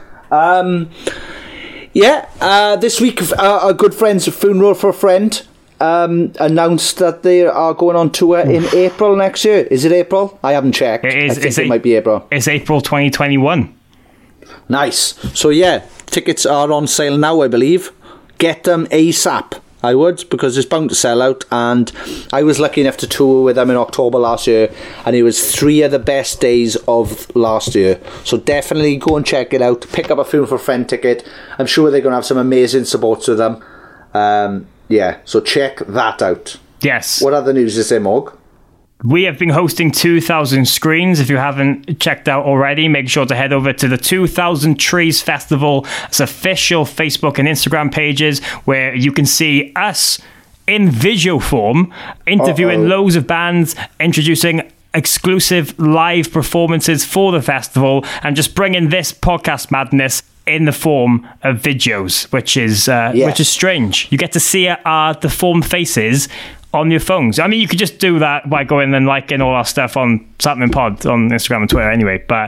This week, our good friends at Funeral for a Friend announced that they are going on tour in April next year. Is it April? I haven't checked. It is. I think it might be April. It's April 2021. Nice. So tickets are on sale now, I believe. Get them ASAP. I would, because it's bound to sell out, and I was lucky enough to tour with them in October last year, and it was 3 of the best days of last year. So definitely go and check it out. Pick up a Funeral for a Friend ticket. I'm sure they're going to have some amazing supports with them. So check that out. Yes. What other news is there, Morg? We have been hosting 2000 Screens. If you haven't checked out already, make sure to head over to the 2000 Trees Festival's official Facebook and Instagram pages, where you can see us in video form interviewing loads of bands, introducing exclusive live performances for the festival, and just bringing this podcast madness in the form of videos, which is strange. You get to see our deformed faces on your phones. I mean, you could just do that by going and liking all our stuff on Sapnin Pod on Instagram and Twitter anyway, but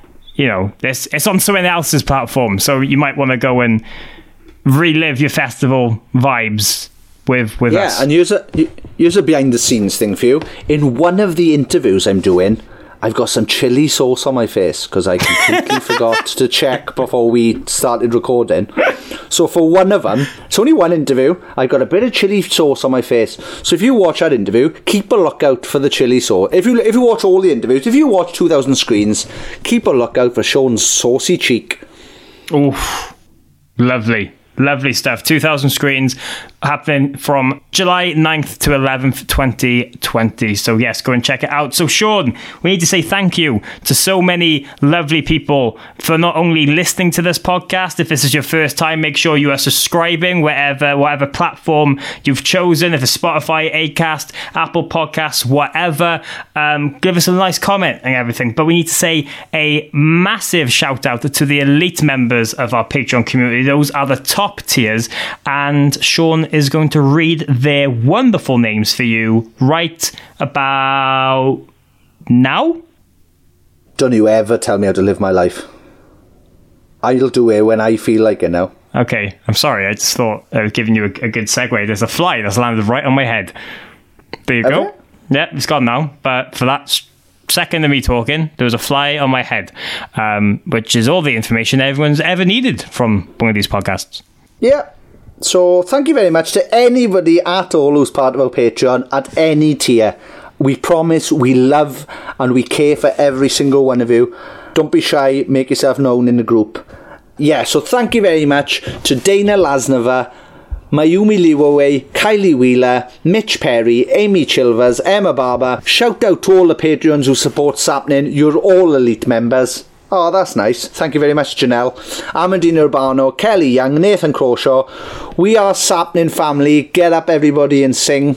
it's on someone else's platform, so you might want to go and relive your festival vibes with us. Yeah, and here's a behind the scenes thing for you. In one of the interviews I'm doing, I've got some chili sauce on my face because I completely forgot to check before we started recording. So for one of them, it's only one interview, I got a bit of chili sauce on my face. So if you watch that interview, keep a lookout for the chili sauce. If you watch all the interviews, if you watch 2000 Screens, keep a lookout for Sean's saucy cheek. Oof, lovely stuff. 2000 Screens happening from July 9th to 11th, 2020. So yes, go and check it out. So Sean, we need to say thank you to so many lovely people for not only listening to this podcast. If this is your first time, make sure you are subscribing whatever platform you've chosen. If it's Spotify, Acast, Apple Podcasts, whatever, give us a nice comment and everything. But we need to say a massive shout out to the elite members of our Patreon community. Those are the top tiers, and Sean is going to read their wonderful names for you right about now. Don't you ever tell me how to live my life. I'll do it when I feel like it now. Okay, I'm sorry, I just thought I was giving you a good segue. There's a fly that's landed right on my head. There you go. Yeah, it's gone now, but for that second of me talking, there was a fly on my head, which is all the information everyone's ever needed from one of these podcasts. Yeah. So thank you very much to anybody at all who's part of our Patreon at any tier. We promise we love and we care for every single one of you. Don't be shy, make yourself known in the group. Yeah, so thank you very much to Dana Lasnova, Mayumi Liwawe, Kylie Wheeler, Mitch Perry, Amy Chilvers, Emma Barber. Shout out to all the Patreons who support Sapnin. You're all elite members. Oh, that's nice. Thank you very much, Janelle. Amandine Urbano, Kelly Young, Nathan Crawshaw. We are Sapnin family. Get up, everybody, and sing.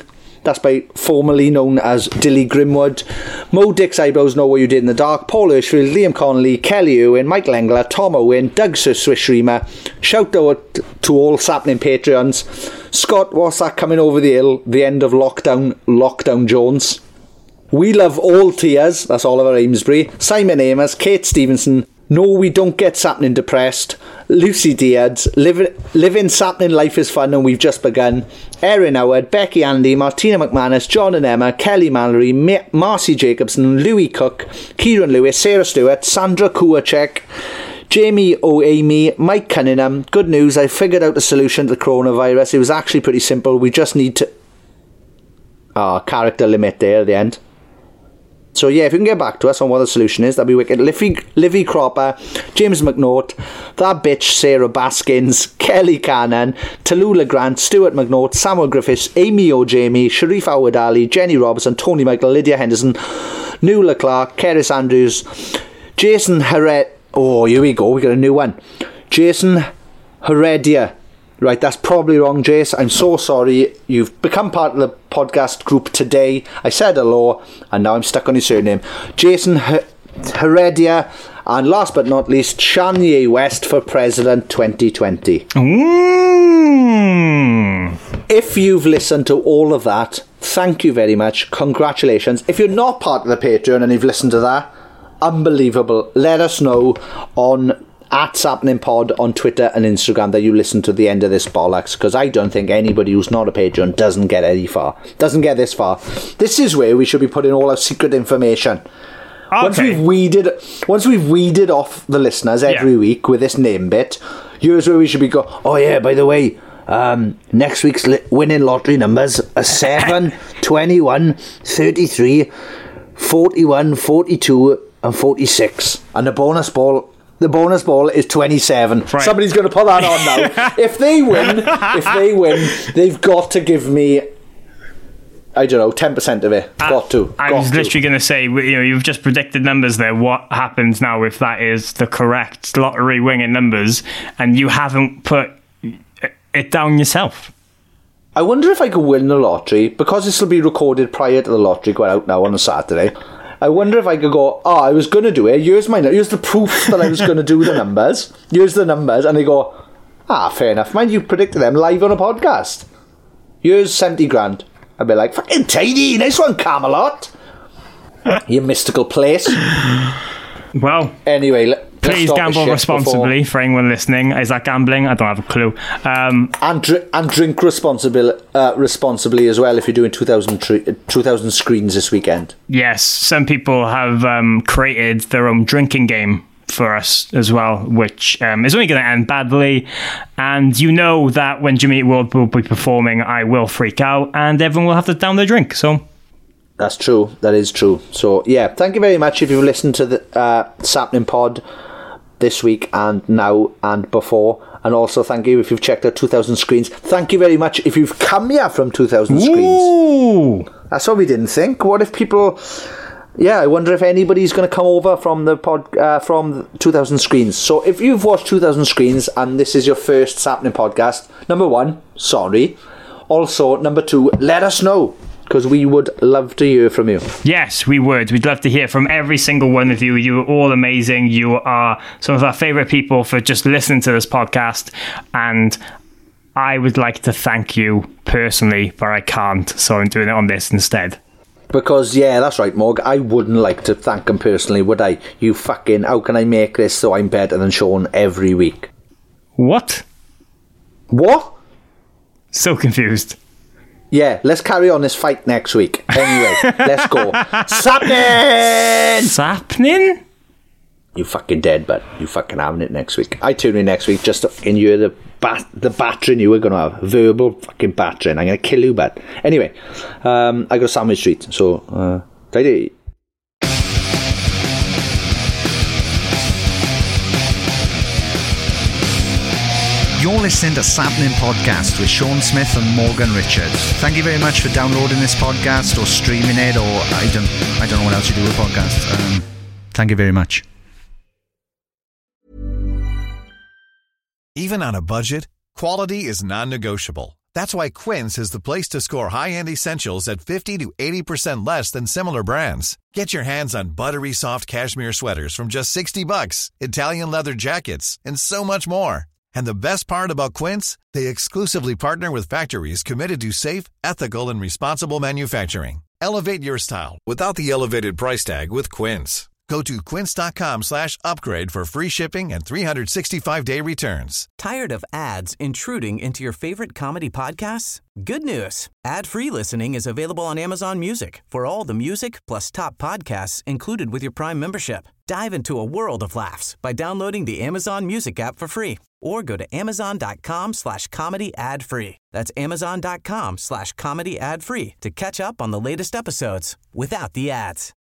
That's by formerly known as Dilly Grimwood. Mo Dick's Eyebrows Know What You Did in the Dark. Paul Hirschfield, Liam Connolly, Kelly Irwin, Michael Engler, Tom Owen, Doug Sir Swishreamer. Shout out to all Sapnin Patreons. Scott, what's that coming over the hill? The end of Lockdown Jones. We Love All Tears. That's Oliver Amesbury. Simon Amos, Kate Stevenson. No, we don't get Sapnin Depressed. Lucy Diaz, Living Sapnin Life is Fun and We've Just Begun. Erin Howard, Becky Andy, Martina McManus, John and Emma, Kelly Mallory, Marcy Jacobson, Louis Cook, Kieran Lewis, Sarah Stewart, Sandra Kuwacek, Jamie O'Amy, Mike Cunningham. Good news, I figured out the solution to the coronavirus. It was actually pretty simple. We just need to... character limit there at the end. So yeah, if you can get back to us on what the solution is, that'd be wicked. Livy Cropper, James McNaught, that bitch Sarah Baskins, Kelly Cannon, Tallulah Grant, Stuart McNaught, Samuel Griffiths, Amy O'Jamie, Sharif Howard Ali, Jenny Robertson, Tony Michael, Lydia Henderson, Nuala Clark, Keris Andrews, Jason Hered... Oh, here we go, we got a new one. Jason Heredia. Right, that's probably wrong, Jace. I'm so sorry. You've become part of the podcast group today. I said hello, and now I'm stuck on your surname. Jason Heredia, and last but not least, Kanye West for President 2020. If you've listened to all of that, thank you very much. Congratulations. If you're not part of the Patreon and you've listened to that, unbelievable. Let us know on... @SapninPod on Twitter and Instagram that you listen to the end of this bollocks, because I don't think anybody who's not a Patreon doesn't get this far. This is where we should be putting all our secret information. Okay. Once we've weeded off the listeners every week with this name bit, here's where we should be going, oh yeah, by the way, next week's winning lottery numbers are 7, 21, 33, 41, 42 and 46, and the bonus ball is 27. Right. Somebody's going to put that on now. If they win, they've got to give me, I don't know, 10% of it. I was literally going to say, you've just predicted numbers there. What happens now if that is the correct lottery winning numbers and you haven't put it down yourself? I wonder if I could win the lottery, because this will be recorded prior to the lottery going out now on a Saturday. I wonder if I could go, I was going to do it. Here's the proof that I was going to do the numbers. Here's the numbers. And they go, fair enough. Mind you predicted them live on a podcast. Here's 70 grand. I'd be like, fucking tidy. Nice one, Camelot. You mystical place. Well. Anyway, please gamble responsibly for anyone listening. Is that gambling? I don't have a clue. And drink responsibly as well if you're doing 2,000 screens this weekend. Yes, some people have created their own drinking game for us as well, which is only going to end badly. And you know that when Jimmy Eat World will be performing, I will freak out and everyone will have to down their drink. So that's true. That is true. So yeah, thank you very much if you've listened to the Sapnin Pod this week and now and before, and also thank you if you've checked out 2,000 screens. Thank you very much if you've come here from 2,000 screens. That's what we didn't think. What if people... I wonder if anybody's going to come over from the from 2,000 screens. So if you've watched 2,000 screens and this is your first Sapnin podcast, number 1, sorry. Also, number 2, let us know, because we would love to hear from you. Yes, we would. We'd love to hear from every single one of you. You are all amazing. You are some of our favourite people for just listening to this podcast. And I would like to thank you personally, but I can't. So I'm doing it on this instead. Because, yeah, that's right, Morg. I wouldn't like to thank him personally, would I? You fucking... How can I make this so I'm better than Sean every week? What? So confused. Yeah, let's carry on this fight next week. Anyway, let's go. Sapnin? You fucking dead, but you fucking having it next week. I tune in next week just to hear the battering you were going to have. Verbal fucking battering. I'm going to kill you, but... Anyway, I got a sandwich treat, so... tidy. You're listening to Sapnin Podcast with Sean Smith and Morgan Richards. Thank you very much for downloading this podcast or streaming it, or I don't know what else you do with podcasts. Thank you very much. Even on a budget, quality is non-negotiable. That's why Quince is the place to score high-end essentials at 50 to 80% less than similar brands. Get your hands on buttery soft cashmere sweaters from just $60, Italian leather jackets, and so much more. And the best part about Quince, they exclusively partner with factories committed to safe, ethical, and responsible manufacturing. Elevate your style without the elevated price tag with Quince. Go to quince.com/upgrade for free shipping and 365-day returns. Tired of ads intruding into your favorite comedy podcasts? Good news. Ad-free listening is available on Amazon Music for all the music plus top podcasts included with your Prime membership. Dive into a world of laughs by downloading the Amazon Music app for free or go to amazon.com/comedy ad-free. That's amazon.com/comedy ad-free to catch up on the latest episodes without the ads.